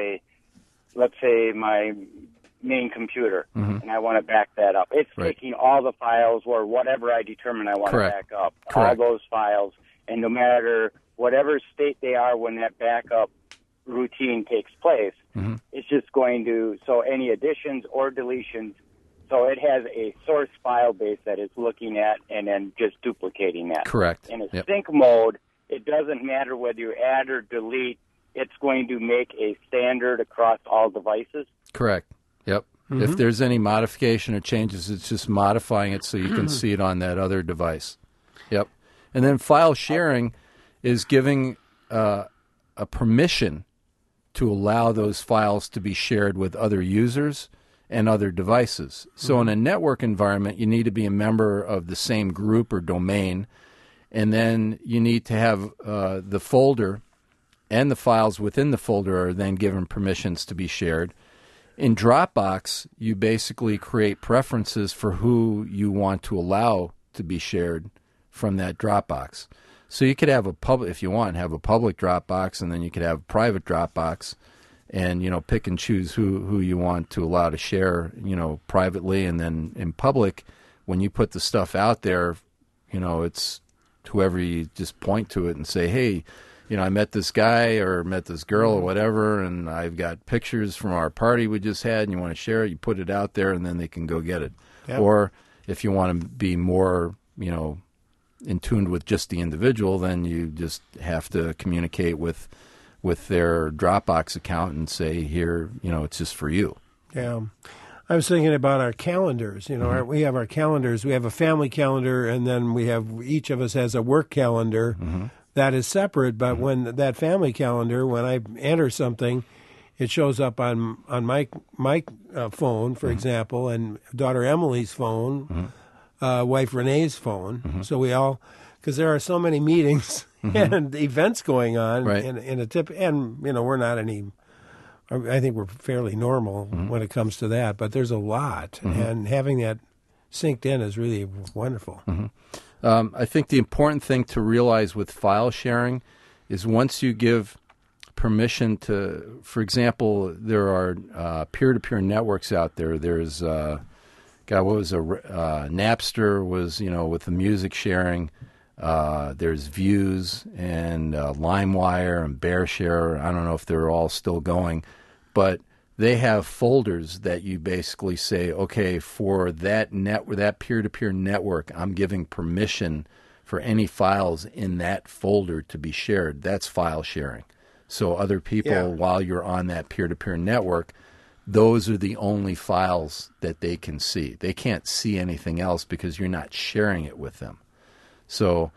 let's say my main computer, and I want to back that up. It's taking all the files or whatever I determine I want to back up, all those files, and no matter whatever state they are when that backup routine takes place, it's just going to, so any additions or deletions, so it has a source file base that it's looking at and then just duplicating that. Correct. In a sync mode, it doesn't matter whether you add or delete, it's going to make a standard across all devices. Correct. Yep. If there's any modification or changes, it's just modifying it so you can see it on that other device. Yep. And then file sharing is giving a permission to allow those files to be shared with other users and other devices. So in a network environment, you need to be a member of the same group or domain, and then you need to have the folder and the files within the folder are then given permissions to be shared. In Dropbox, you basically create preferences for who you want to allow to be shared from that Dropbox. So you could have if you want, have a public Dropbox, and then you could have a private Dropbox, and pick and choose who you want to allow to share, privately, and then in public, when you put the stuff out there, it's whoever you just point to it and say, hey, I met this guy or met this girl or whatever, and I've got pictures from our party we just had, and you want to share it, you put it out there, and then they can go get it. Yep. Or if you want to be more, in tune with just the individual, then you just have to communicate with their Dropbox account and say, here, it's just for you. Yeah. I was thinking about our calendars. We have our calendars. We have a family calendar, and then each of us has a work calendar. That is separate, but when that family calendar, when I enter something, it shows up on my phone, for example, and daughter Emily's phone, wife Renee's phone. So we all, because there are so many meetings and events going on in a tip, and we're not any. I think we're fairly normal when it comes to that, but there's a lot, and having that synced in is really wonderful. I think the important thing to realize with file sharing is once you give permission to, for example, there are peer-to-peer networks out there. There's, Napster was, with the music sharing. There's Views and LimeWire and BearShare. I don't know if they're all still going, but they have folders that you basically say, okay, for that peer-to-peer network, I'm giving permission for any files in that folder to be shared. That's file sharing. So other people, while you're on that peer-to-peer network, those are the only files that they can see. They can't see anything else because you're not sharing it with them. So,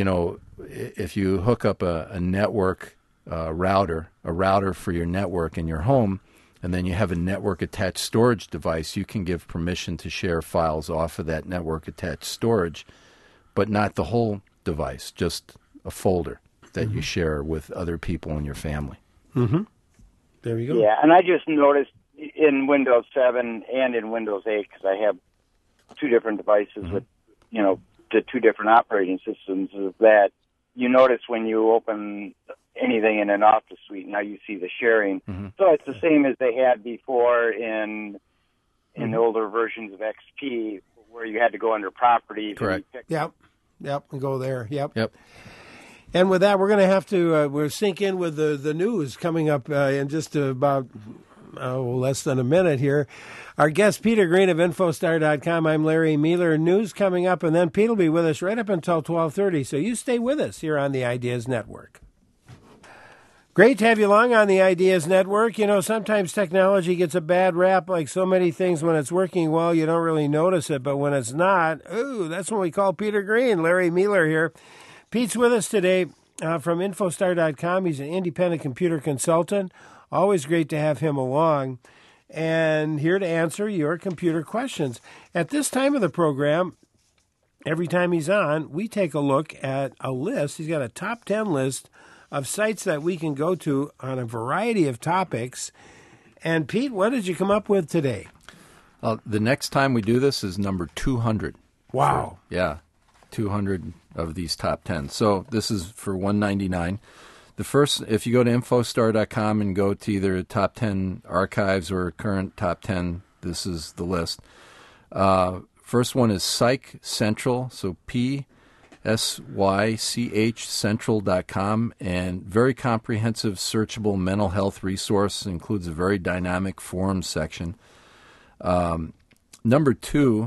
if you hook up a network router for your network in your home, and then you have a network-attached storage device, you can give permission to share files off of that network-attached storage, but not the whole device, just a folder that you share with other people in your family. Mm-hmm. There you go. Yeah, and I just noticed in Windows 7 and in Windows 8, because I have two different devices with, the two different operating systems, is that you notice when you open anything in an Office suite, now you see the sharing. Mm-hmm. So it's the same as they had before in the older versions of XP, where you had to go under Properties. Correct. Yep, and go there. Yep. And with that, we're going to have to we'll sync in with the news coming up in just about less than a minute here. Our guest, Peter Green of Infostar.com. I'm Larry Mueller. News coming up, and then Pete will be with us right up until 12:30. So you stay with us here on the Ideas Network. Great to have you along on the Ideas Network. Sometimes technology gets a bad rap, like so many things. When it's working well, you don't really notice it. But when it's not, that's when we call Peter Green. Larry Mueller here. Pete's with us today from Infostar.com. He's an independent computer consultant. Always great to have him along. And here to answer your computer questions. At this time of the program, every time he's on, we take a look at a list. He's got a top 10 list of sites that we can go to on a variety of topics. And Pete, what did you come up with today? The next time we do this is number 200. Wow. 200 of these top 10. So this is for $199. The first, if you go to Infostar.com and go to either top 10 archives or current top 10, this is the list. First one is Psych Central, so PSYCH Central.com, and very comprehensive searchable mental health resource, includes a very dynamic forums section. Number 2,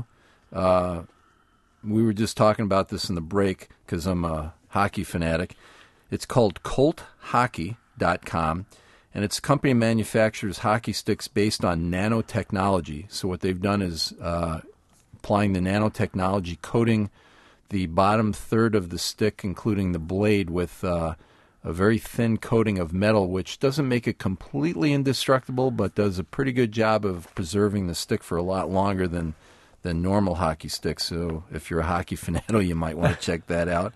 we were just talking about this in the break because I'm a hockey fanatic. It's called ColtHockey.com, and its company manufactures hockey sticks based on nanotechnology. So what they've done is applying the nanotechnology, coating the bottom third of the stick, including the blade, with a very thin coating of metal, which doesn't make it completely indestructible, but does a pretty good job of preserving the stick for a lot longer than normal hockey sticks. So if you're a hockey fanatic, you might want to check that out.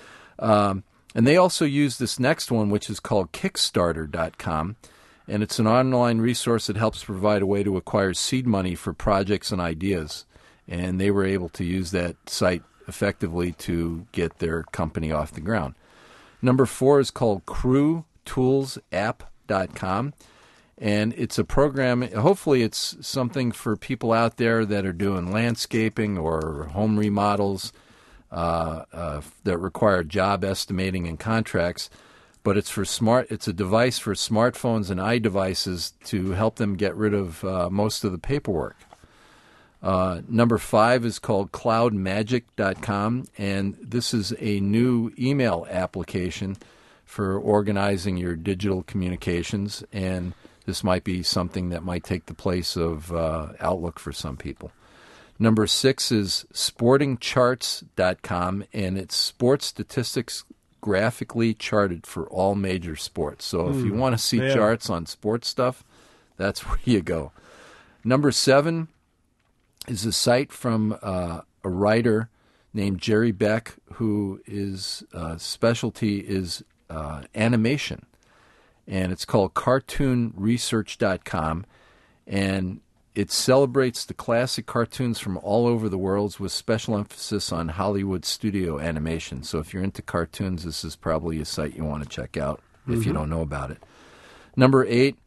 And they also use this next one, which is called Kickstarter.com, and it's an online resource that helps provide a way to acquire seed money for projects and ideas. And they were able to use that site effectively to get their company off the ground. Number 4 is called CrewToolsApp.com, and it's a program. Hopefully it's something for people out there that are doing landscaping or home remodels, that require job estimating and contracts, but it's a device for smartphones and iDevices to help them get rid of most of the paperwork. Number 5 is called CloudMagic.com, and this is a new email application for organizing your digital communications, and this might be something that might take the place of Outlook for some people. Number 6 is sportingcharts.com, and it's sports statistics graphically charted for all major sports. So if you want to see charts on sports stuff, that's where you go. Number 7 is a site from a writer named Jerry Beck, who is specialty is animation, and it's called cartoonresearch.com, and it celebrates the classic cartoons from all over the world with special emphasis on Hollywood studio animation. So if you're into cartoons, this is probably a site you want to check out if you don't know about it. Number 8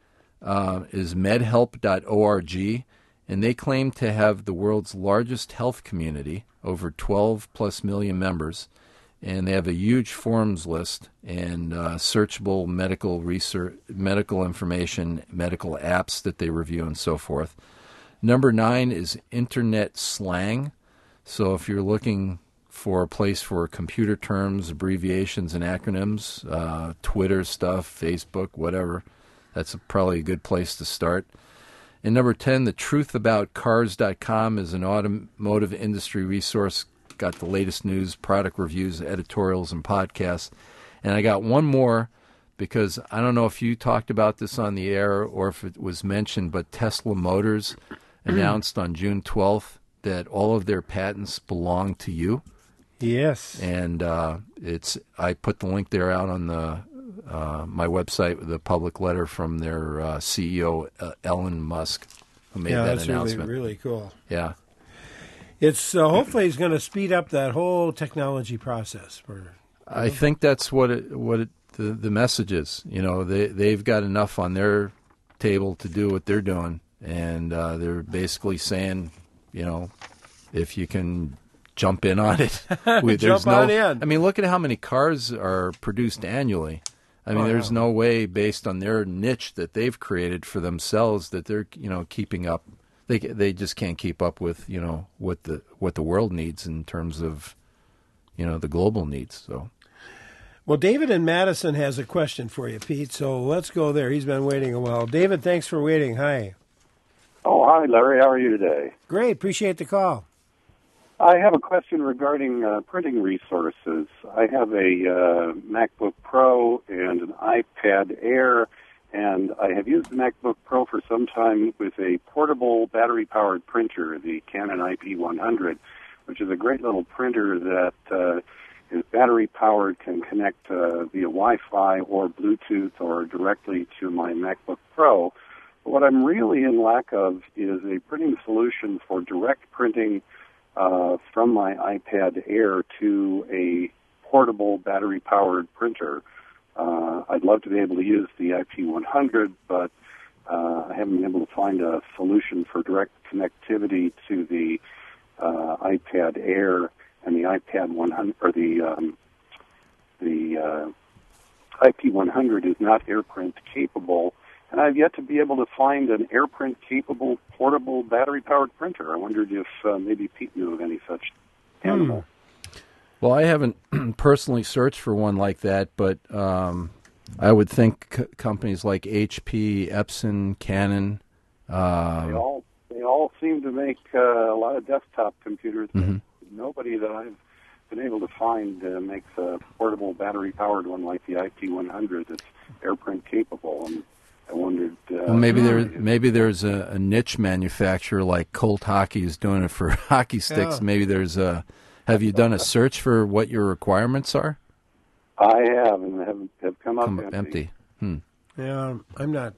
is medhelp.org, and they claim to have the world's largest health community, over 12+ million members, and they have a huge forums list and searchable medical research, medical information, medical apps that they review, and so forth. Number 9 is Internet Slang. So if you're looking for a place for computer terms, abbreviations, and acronyms, Twitter stuff, Facebook, whatever, that's probably a good place to start. And number 10, thetruthaboutcars.com is an automotive industry resource. Got the latest news, product reviews, editorials, and podcasts. And I got one more, because I don't know if you talked about this on the air or if it was mentioned, but Tesla Motors announced on June 12th that all of their patents belong to you. Yes. And I put the link there out on my website with a public letter from their CEO, Elon Musk, who made that announcement. That's really cool. Yeah. It's hopefully it's going to speed up that whole technology process. I think that's what the message is. You know, they've got enough on their table to do what they're doing, and they're basically saying, you know, if you can jump in on it, jump on in. I mean, look at how many cars are produced annually. I mean, there's no way, based on their niche that they've created for themselves, that they're, you know, keeping up. They just can't keep up with, you know, what the world needs in terms of, you know, the global needs. So, well, David in Madison has a question for you, Pete. So let's go there. He's been waiting a while. David, thanks for waiting. Hi. Oh, hi, Larry. How are you today? Great. Appreciate the call. I have a question regarding printing resources. I have a MacBook Pro and an iPad Air, and I have used the MacBook Pro for some time with a portable battery-powered printer, the Canon IP100, which is a great little printer that is battery-powered, can connect via Wi-Fi or Bluetooth or directly to my MacBook Pro. But what I'm really in lack of is a printing solution for direct printing from my iPad Air to a portable battery-powered printer. I'd love to be able to use the IP100, but I haven't been able to find a solution for direct connectivity to the iPad Air and the iPad 100, or the IP100 is not AirPrint capable, and I've yet to be able to find an AirPrint capable portable battery-powered printer. I wondered if maybe Pete knew of any such animal. Well, I haven't personally searched for one like that, but I would think companies like HP, Epson, Canon. They all seem to make a lot of desktop computers. Mm-hmm. Nobody that I've been able to find makes a portable battery-powered one like the IP100 that's AirPrint capable. And I wondered. Well, maybe there's a niche manufacturer like Colt Hockey is doing it for hockey sticks. Yeah. Maybe there's a. Have you done a search for what your requirements are? I have, and have come up empty. Yeah, I'm not.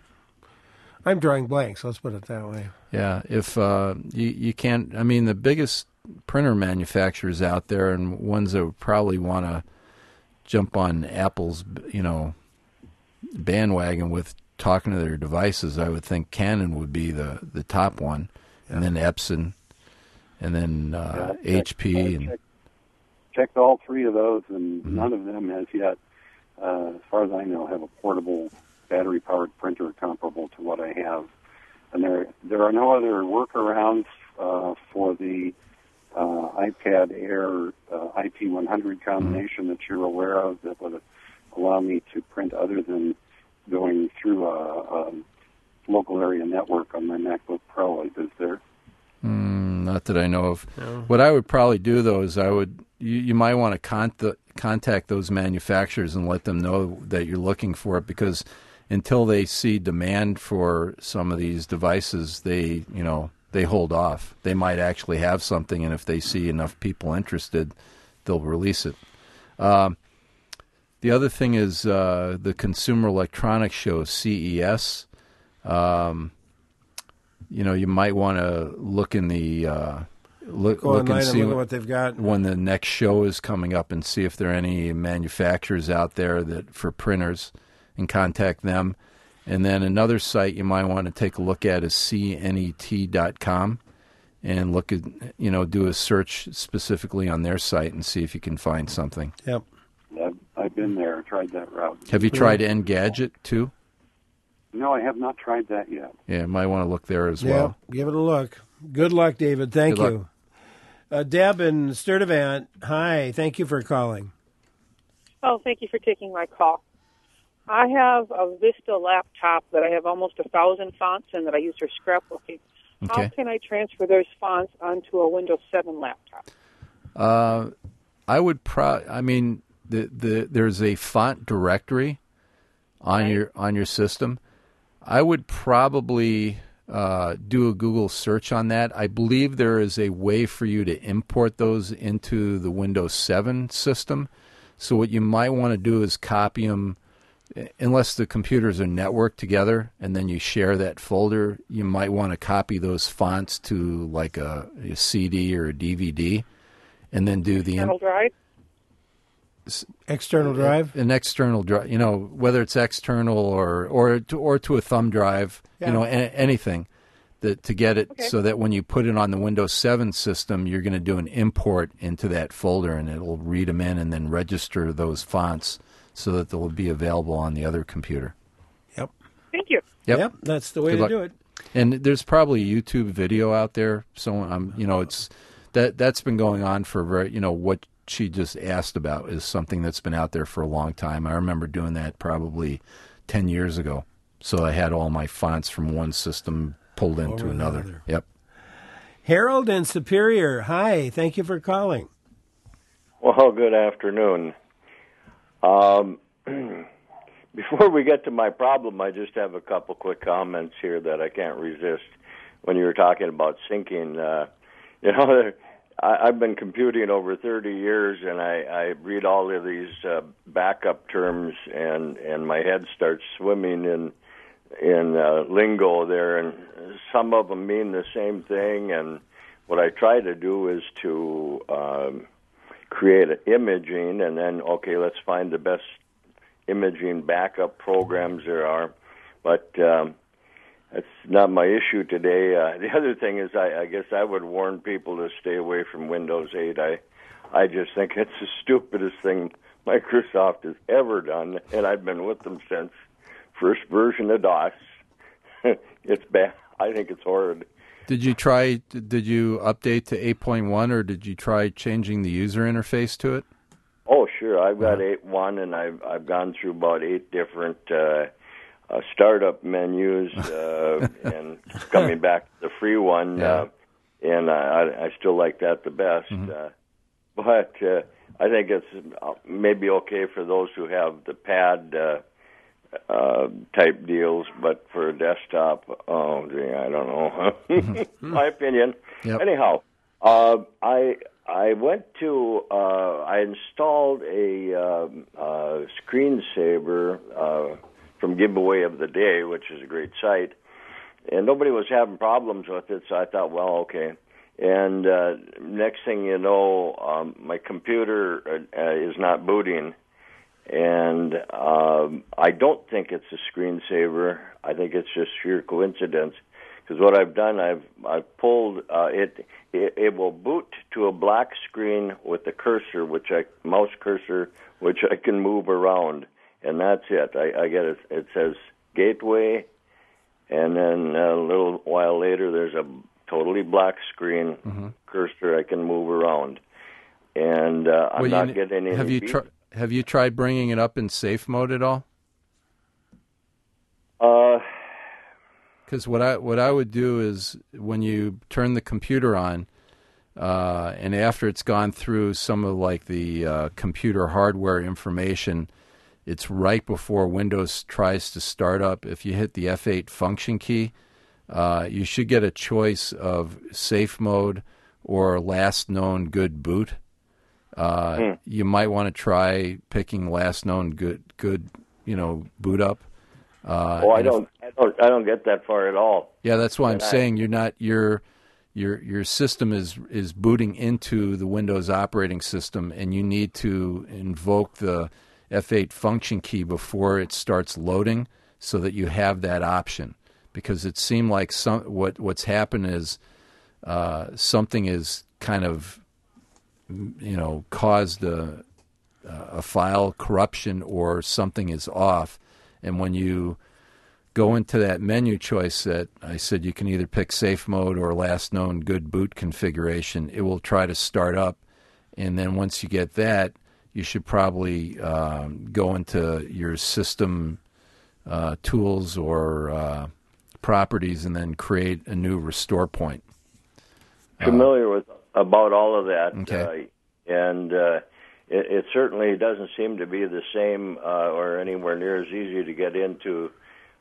I'm drawing blanks. Let's put it that way. Yeah, if you can't. I mean, the biggest printer manufacturers out there, and ones that would probably want to jump on Apple's, you know, bandwagon with talking to their devices, I would think Canon would be the top one, and then Epson, and then HP. Checked all three of those, and none of them has yet, as far as I know, have a portable battery-powered printer comparable to what I have. And there are no other workarounds for the iPad Air IP100 combination that you're aware of that would allow me to print other than going through a local area network on my MacBook Pro. Is there? Not that I know of. No. What I would probably do, though, is you might want to contact those manufacturers and let them know that you're looking for it, because until they see demand for some of these devices, they hold off. They might actually have something, and if they see enough people interested, they'll release it. The other thing is the Consumer Electronics Show, CES. You might want to look in the look and see what they've got when the next show is coming up, and see if there are any manufacturers out there that for printers, and contact them. And then another site you might want to take a look at is cnet.com, and look at, do a search specifically on their site and see if you can find something. Yep. I've been there, tried that route. Have you tried Engadget too? No, I have not tried that yet. Yeah, might want to look there as well. Give it a look. Good luck, David. Thank you. Deb in Sturtevant, hi. Thank you for calling. Oh, thank you for taking my call. I have a Vista laptop that I have almost 1,000 fonts in that I use for scrapbooking. Okay. How can I transfer those fonts onto a Windows 7 laptop? I would there's a font directory on your system. I would probably do a Google search on that. I believe there is a way for you to import those into the Windows 7 system. So what you might want to do is copy them, unless the computers are networked together and then you share that folder, you might want to copy those fonts to like a CD or a DVD and then do the external drive? External drive? An external drive, whether it's external or to a thumb drive, anything to get it so that when you put it on the Windows 7 system, you're going to do an import into that folder and it'll read them in and then register those fonts so that they'll be available on the other computer. Yep. Thank you. Yep, that's the way to do it. And there's probably a YouTube video out there. So it's that's been going on for what she just asked about is something that's been out there for a long time. I remember doing that probably 10 years ago. So I had all my fonts from one system pulled into another. Yep. Harold in Superior, hi. Thank you for calling. Well, good afternoon. Before we get to my problem, I just have a couple quick comments here that I can't resist. When you were talking about syncing, I've been computing over 30 years, and I read all of these backup terms, and my head starts swimming in lingo there, and some of them mean the same thing. And what I try to do is to create an imaging, and then let's find the best imaging backup programs there are. But that's not my issue today. The other thing is, I guess I would warn people to stay away from Windows 8. I just think it's the stupidest thing Microsoft has ever done, and I've been with them since first version of DOS. It's bad. I think it's horrid. Did you update to 8.1, or did you try changing the user interface to it? Oh, sure. I've got 8.1, and I've gone through about 8 different startup menus and coming back to the free one, and I still like that the best. But I think it's maybe okay for those who have the pad type deals, but for a desktop, I don't know. My opinion. Yep. Anyhow, I went to I installed a screensaver from Giveaway of the Day, which is a great site, and nobody was having problems with it, so I thought, well, okay. And next thing you know, my computer is not booting, and I don't think it's a screensaver. I think it's just sheer coincidence, because what I've done, I've pulled it. It will boot to a black screen with the cursor, mouse cursor, which I can move around. And that's it. I get it. It says gateway, and then a little while later, there's a totally black screen cursor I can move around, and I'm not getting any. Have you tried bringing it up in safe mode at all? Because what I would do is when you turn the computer on, and after it's gone through some of the computer hardware information. It's right before Windows tries to start up. If you hit the F8 function key, you should get a choice of safe mode or last known good boot. You might want to try picking last known good boot up. I don't get that far at all. Yeah, that's why I'm saying you're not your system is booting into the Windows operating system, and you need to invoke the F8 function key before it starts loading, so that you have that option. Because it seemed like what's happened is something is kind of, caused a file corruption or something is off. And when you go into that menu choice that I said you can either pick safe mode or last known good boot configuration, it will try to start up. And then once you get that, you should probably go into your system tools or properties and then create a new restore point. Familiar with about all of that. Okay. And it certainly doesn't seem to be the same or anywhere near as easy to get into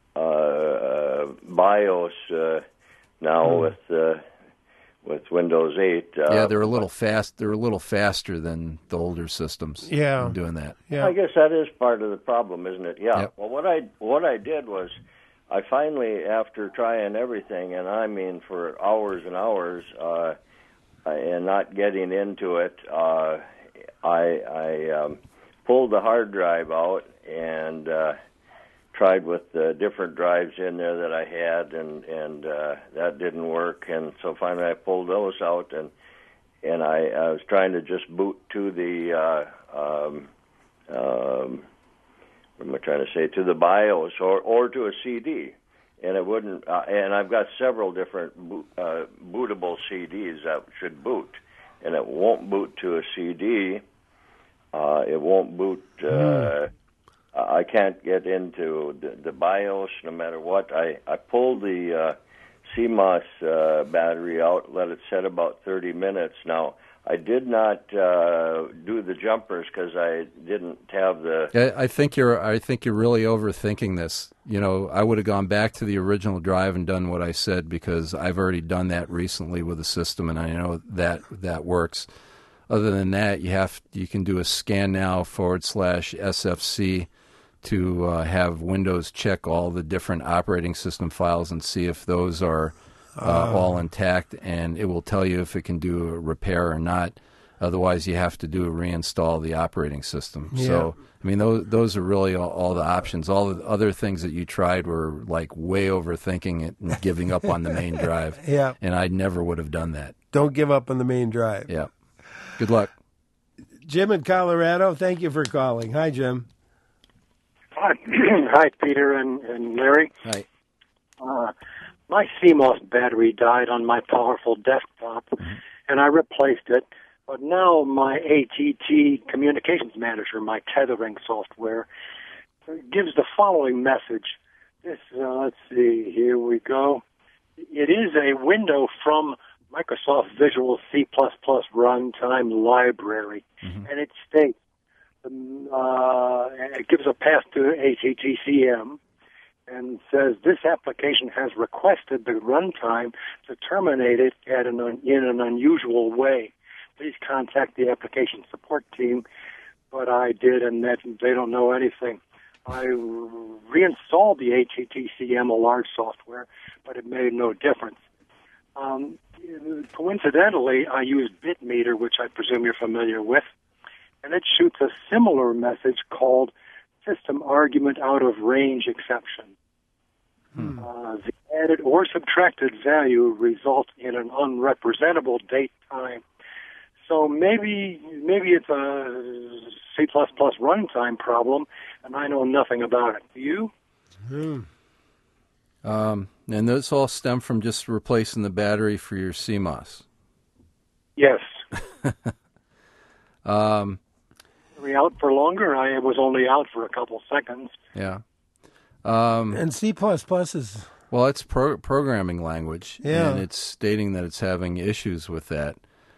BIOS now with Windows 8. Yeah, they're a little fast. They're a little faster than the older systems. Yeah, in doing that. Yeah, I guess that is part of the problem, isn't it? Yeah. Yep. Well, what I did was, I finally, after trying everything, and I mean for hours and hours, and not getting into it, I pulled the hard drive out and tried with the different drives in there that I had, and that didn't work. And so finally I pulled those out, and I was trying to just boot to the what am I trying to say, to the BIOS or to a CD, and it wouldn't. And I've got several different bootable CDs that should boot, and it won't boot to a CD. It won't boot. I can't get into the BIOS no matter what. I pulled the CMOS battery out, let it set about 30 minutes. Now, I did not do the jumpers because I didn't have the. I think you're really overthinking this. I would have gone back to the original drive and done what I said, because I've already done that recently with a system, and I know that works. Other than that, you can do a scan now /SFC to have Windows check all the different operating system files and see if those are all intact, and it will tell you if it can do a repair or not. Otherwise, you have to reinstall the operating system. Yeah. So, I mean, those are really all the options. All the other things that you tried were like way overthinking it and giving up on the main drive. Yeah. And I never would have done that. Don't give up on the main drive. Yeah. Good luck. Jim in Colorado, thank you for calling. Hi, Jim. Hi, Peter and Larry. Hi. My CMOS battery died on my powerful desktop, and I replaced it. But now my ATT Communications Manager, my tethering software, gives the following message. Let's see, here we go. It is a window from Microsoft Visual C++ Runtime Library, and it states, it gives a path to ATTCM and says this application has requested the runtime to terminate it in an unusual way. Please contact the application support team. But I did, and they don't know anything. I reinstalled the ATTCM, a large software, but it made no difference. Coincidentally, I used Bitmeter, which I presume you're familiar with, and it shoots a similar message called System Argument Out of Range Exception. The added or subtracted value results in an unrepresentable date time. So maybe it's a C++ runtime problem, and I know nothing about it. Do you? And those all stem from just replacing the battery for your CMOS. Yes. Are we out for longer? I was only out for a couple seconds. Yeah. And C++ is... Well, it's programming language, yeah. And it's stating that it's having issues with that.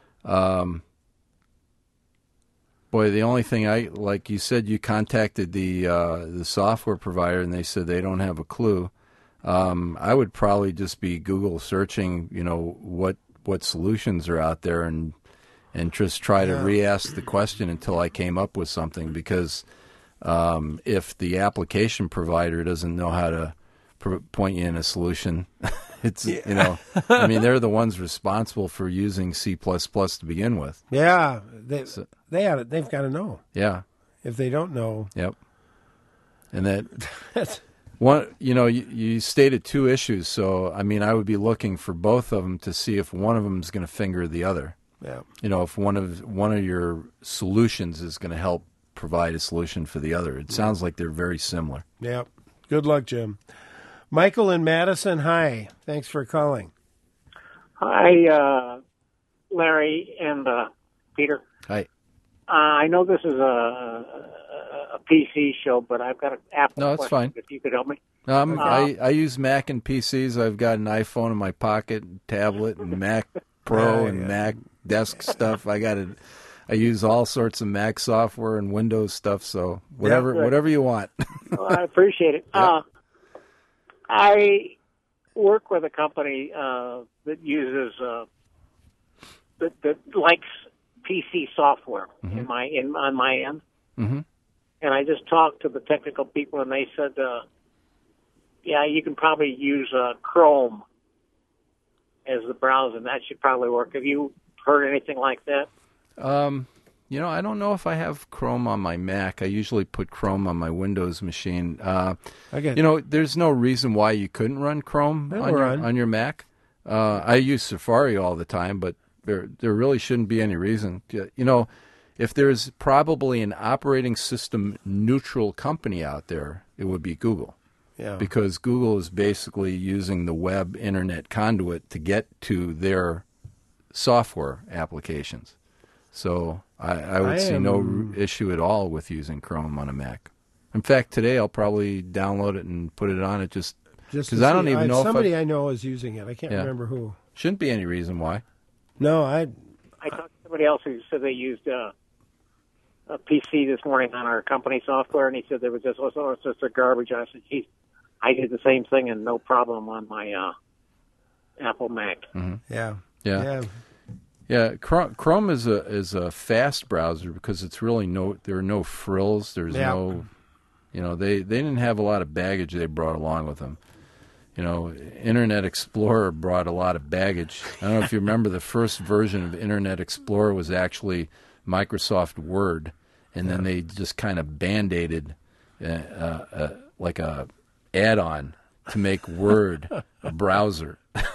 Boy, the only thing like you said, you contacted the software provider, and they said they don't have a clue. I would probably just be Google searching, what solutions are out there, and just try to re-ask the question until I came up with something. Because if the application provider doesn't know how to point you in a solution, it's I mean, they're the ones responsible for using C++ to begin with. Yeah, they've got to know. Yeah, if they don't know. Yep. And that One, you stated two issues, so I mean, I would be looking for both of them to see if one of them is going to finger the other. Yeah. If one of your solutions is going to help provide a solution for the other. It sounds like they're very similar. Yeah. Good luck, Jim. Michael in Madison, hi. Thanks for calling. Hi, Larry and Peter. Hi. I know this is a PC show, but I've got an Apple No, it's question, fine. if you could help me. I use Mac and PCs. I've got an iPhone in my pocket, tablet, and Mac Pro and Mac desk stuff. I use all sorts of Mac software and Windows stuff, so whatever you want. Well, I appreciate it. Yeah. I work with a company that uses that likes PC software on my end, and I just talked to the technical people, and they said, "Yeah, you can probably use Chrome as the browser, and that should probably work." Have you heard anything like that? I don't know if I have Chrome on my Mac. I usually put Chrome on my Windows machine. There's no reason why you couldn't run Chrome on your Mac. I use Safari all the time, but there really shouldn't be any reason. If there's probably an operating system neutral company out there, it would be Google. Yeah. Because Google is basically using the web internet conduit to get to their software applications. So I would see no issue at all with using Chrome on a Mac. In fact, today I'll probably download it and put it on it just because I don't even know somebody I know is using it. I can't remember who. Shouldn't be any reason why. No, I talked to somebody else who said they used a PC this morning on our company software, and he said there was just a garbage. I said, geez, I did the same thing and no problem on my Apple Mac. Mm-hmm. Yeah. Chrome is a fast browser because it's really there are no frills. There's no, they didn't have a lot of baggage they brought along with them. Internet Explorer brought a lot of baggage. I don't know if you remember the first version of Internet Explorer was actually Microsoft Word, and then they just kind of band-aided like a add-on to make Word a browser.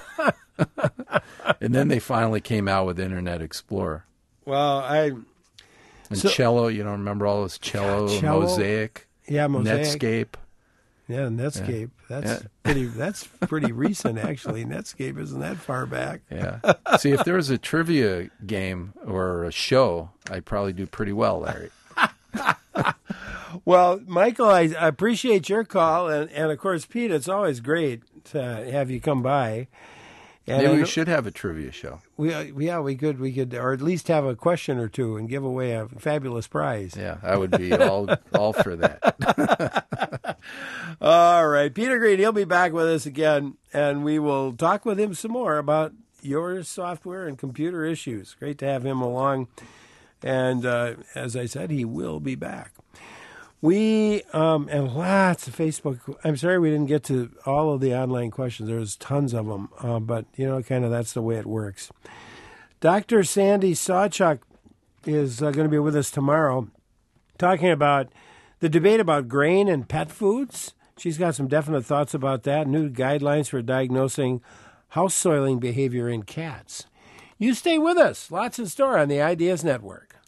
And then they finally came out with Internet Explorer. Well, Cello, remember all those Cello, Mosaic? Yeah, Mosaic. Netscape. Yeah, Netscape. That's pretty recent, actually. Netscape isn't that far back. Yeah. See, if there was a trivia game or a show, I'd probably do pretty well, Larry. Well, Michael, I appreciate your call, and of course, Pete, it's always great to have you come by. And maybe we should have a trivia show. We could, or at least have a question or two and give away a fabulous prize. Yeah, I would be all for that. All right, Peter Green, he'll be back with us again, and we will talk with him some more about your software and computer issues. Great to have him along, and as I said, he will be back. We, and lots of Facebook, I'm sorry we didn't get to all of the online questions. There's tons of them, but, kind of that's the way it works. Dr. Sandy Sawchuk is going to be with us tomorrow talking about the debate about grain and pet foods. She's got some definite thoughts about that, new guidelines for diagnosing house soiling behavior in cats. You stay with us. Lots in store on the Ideas Network.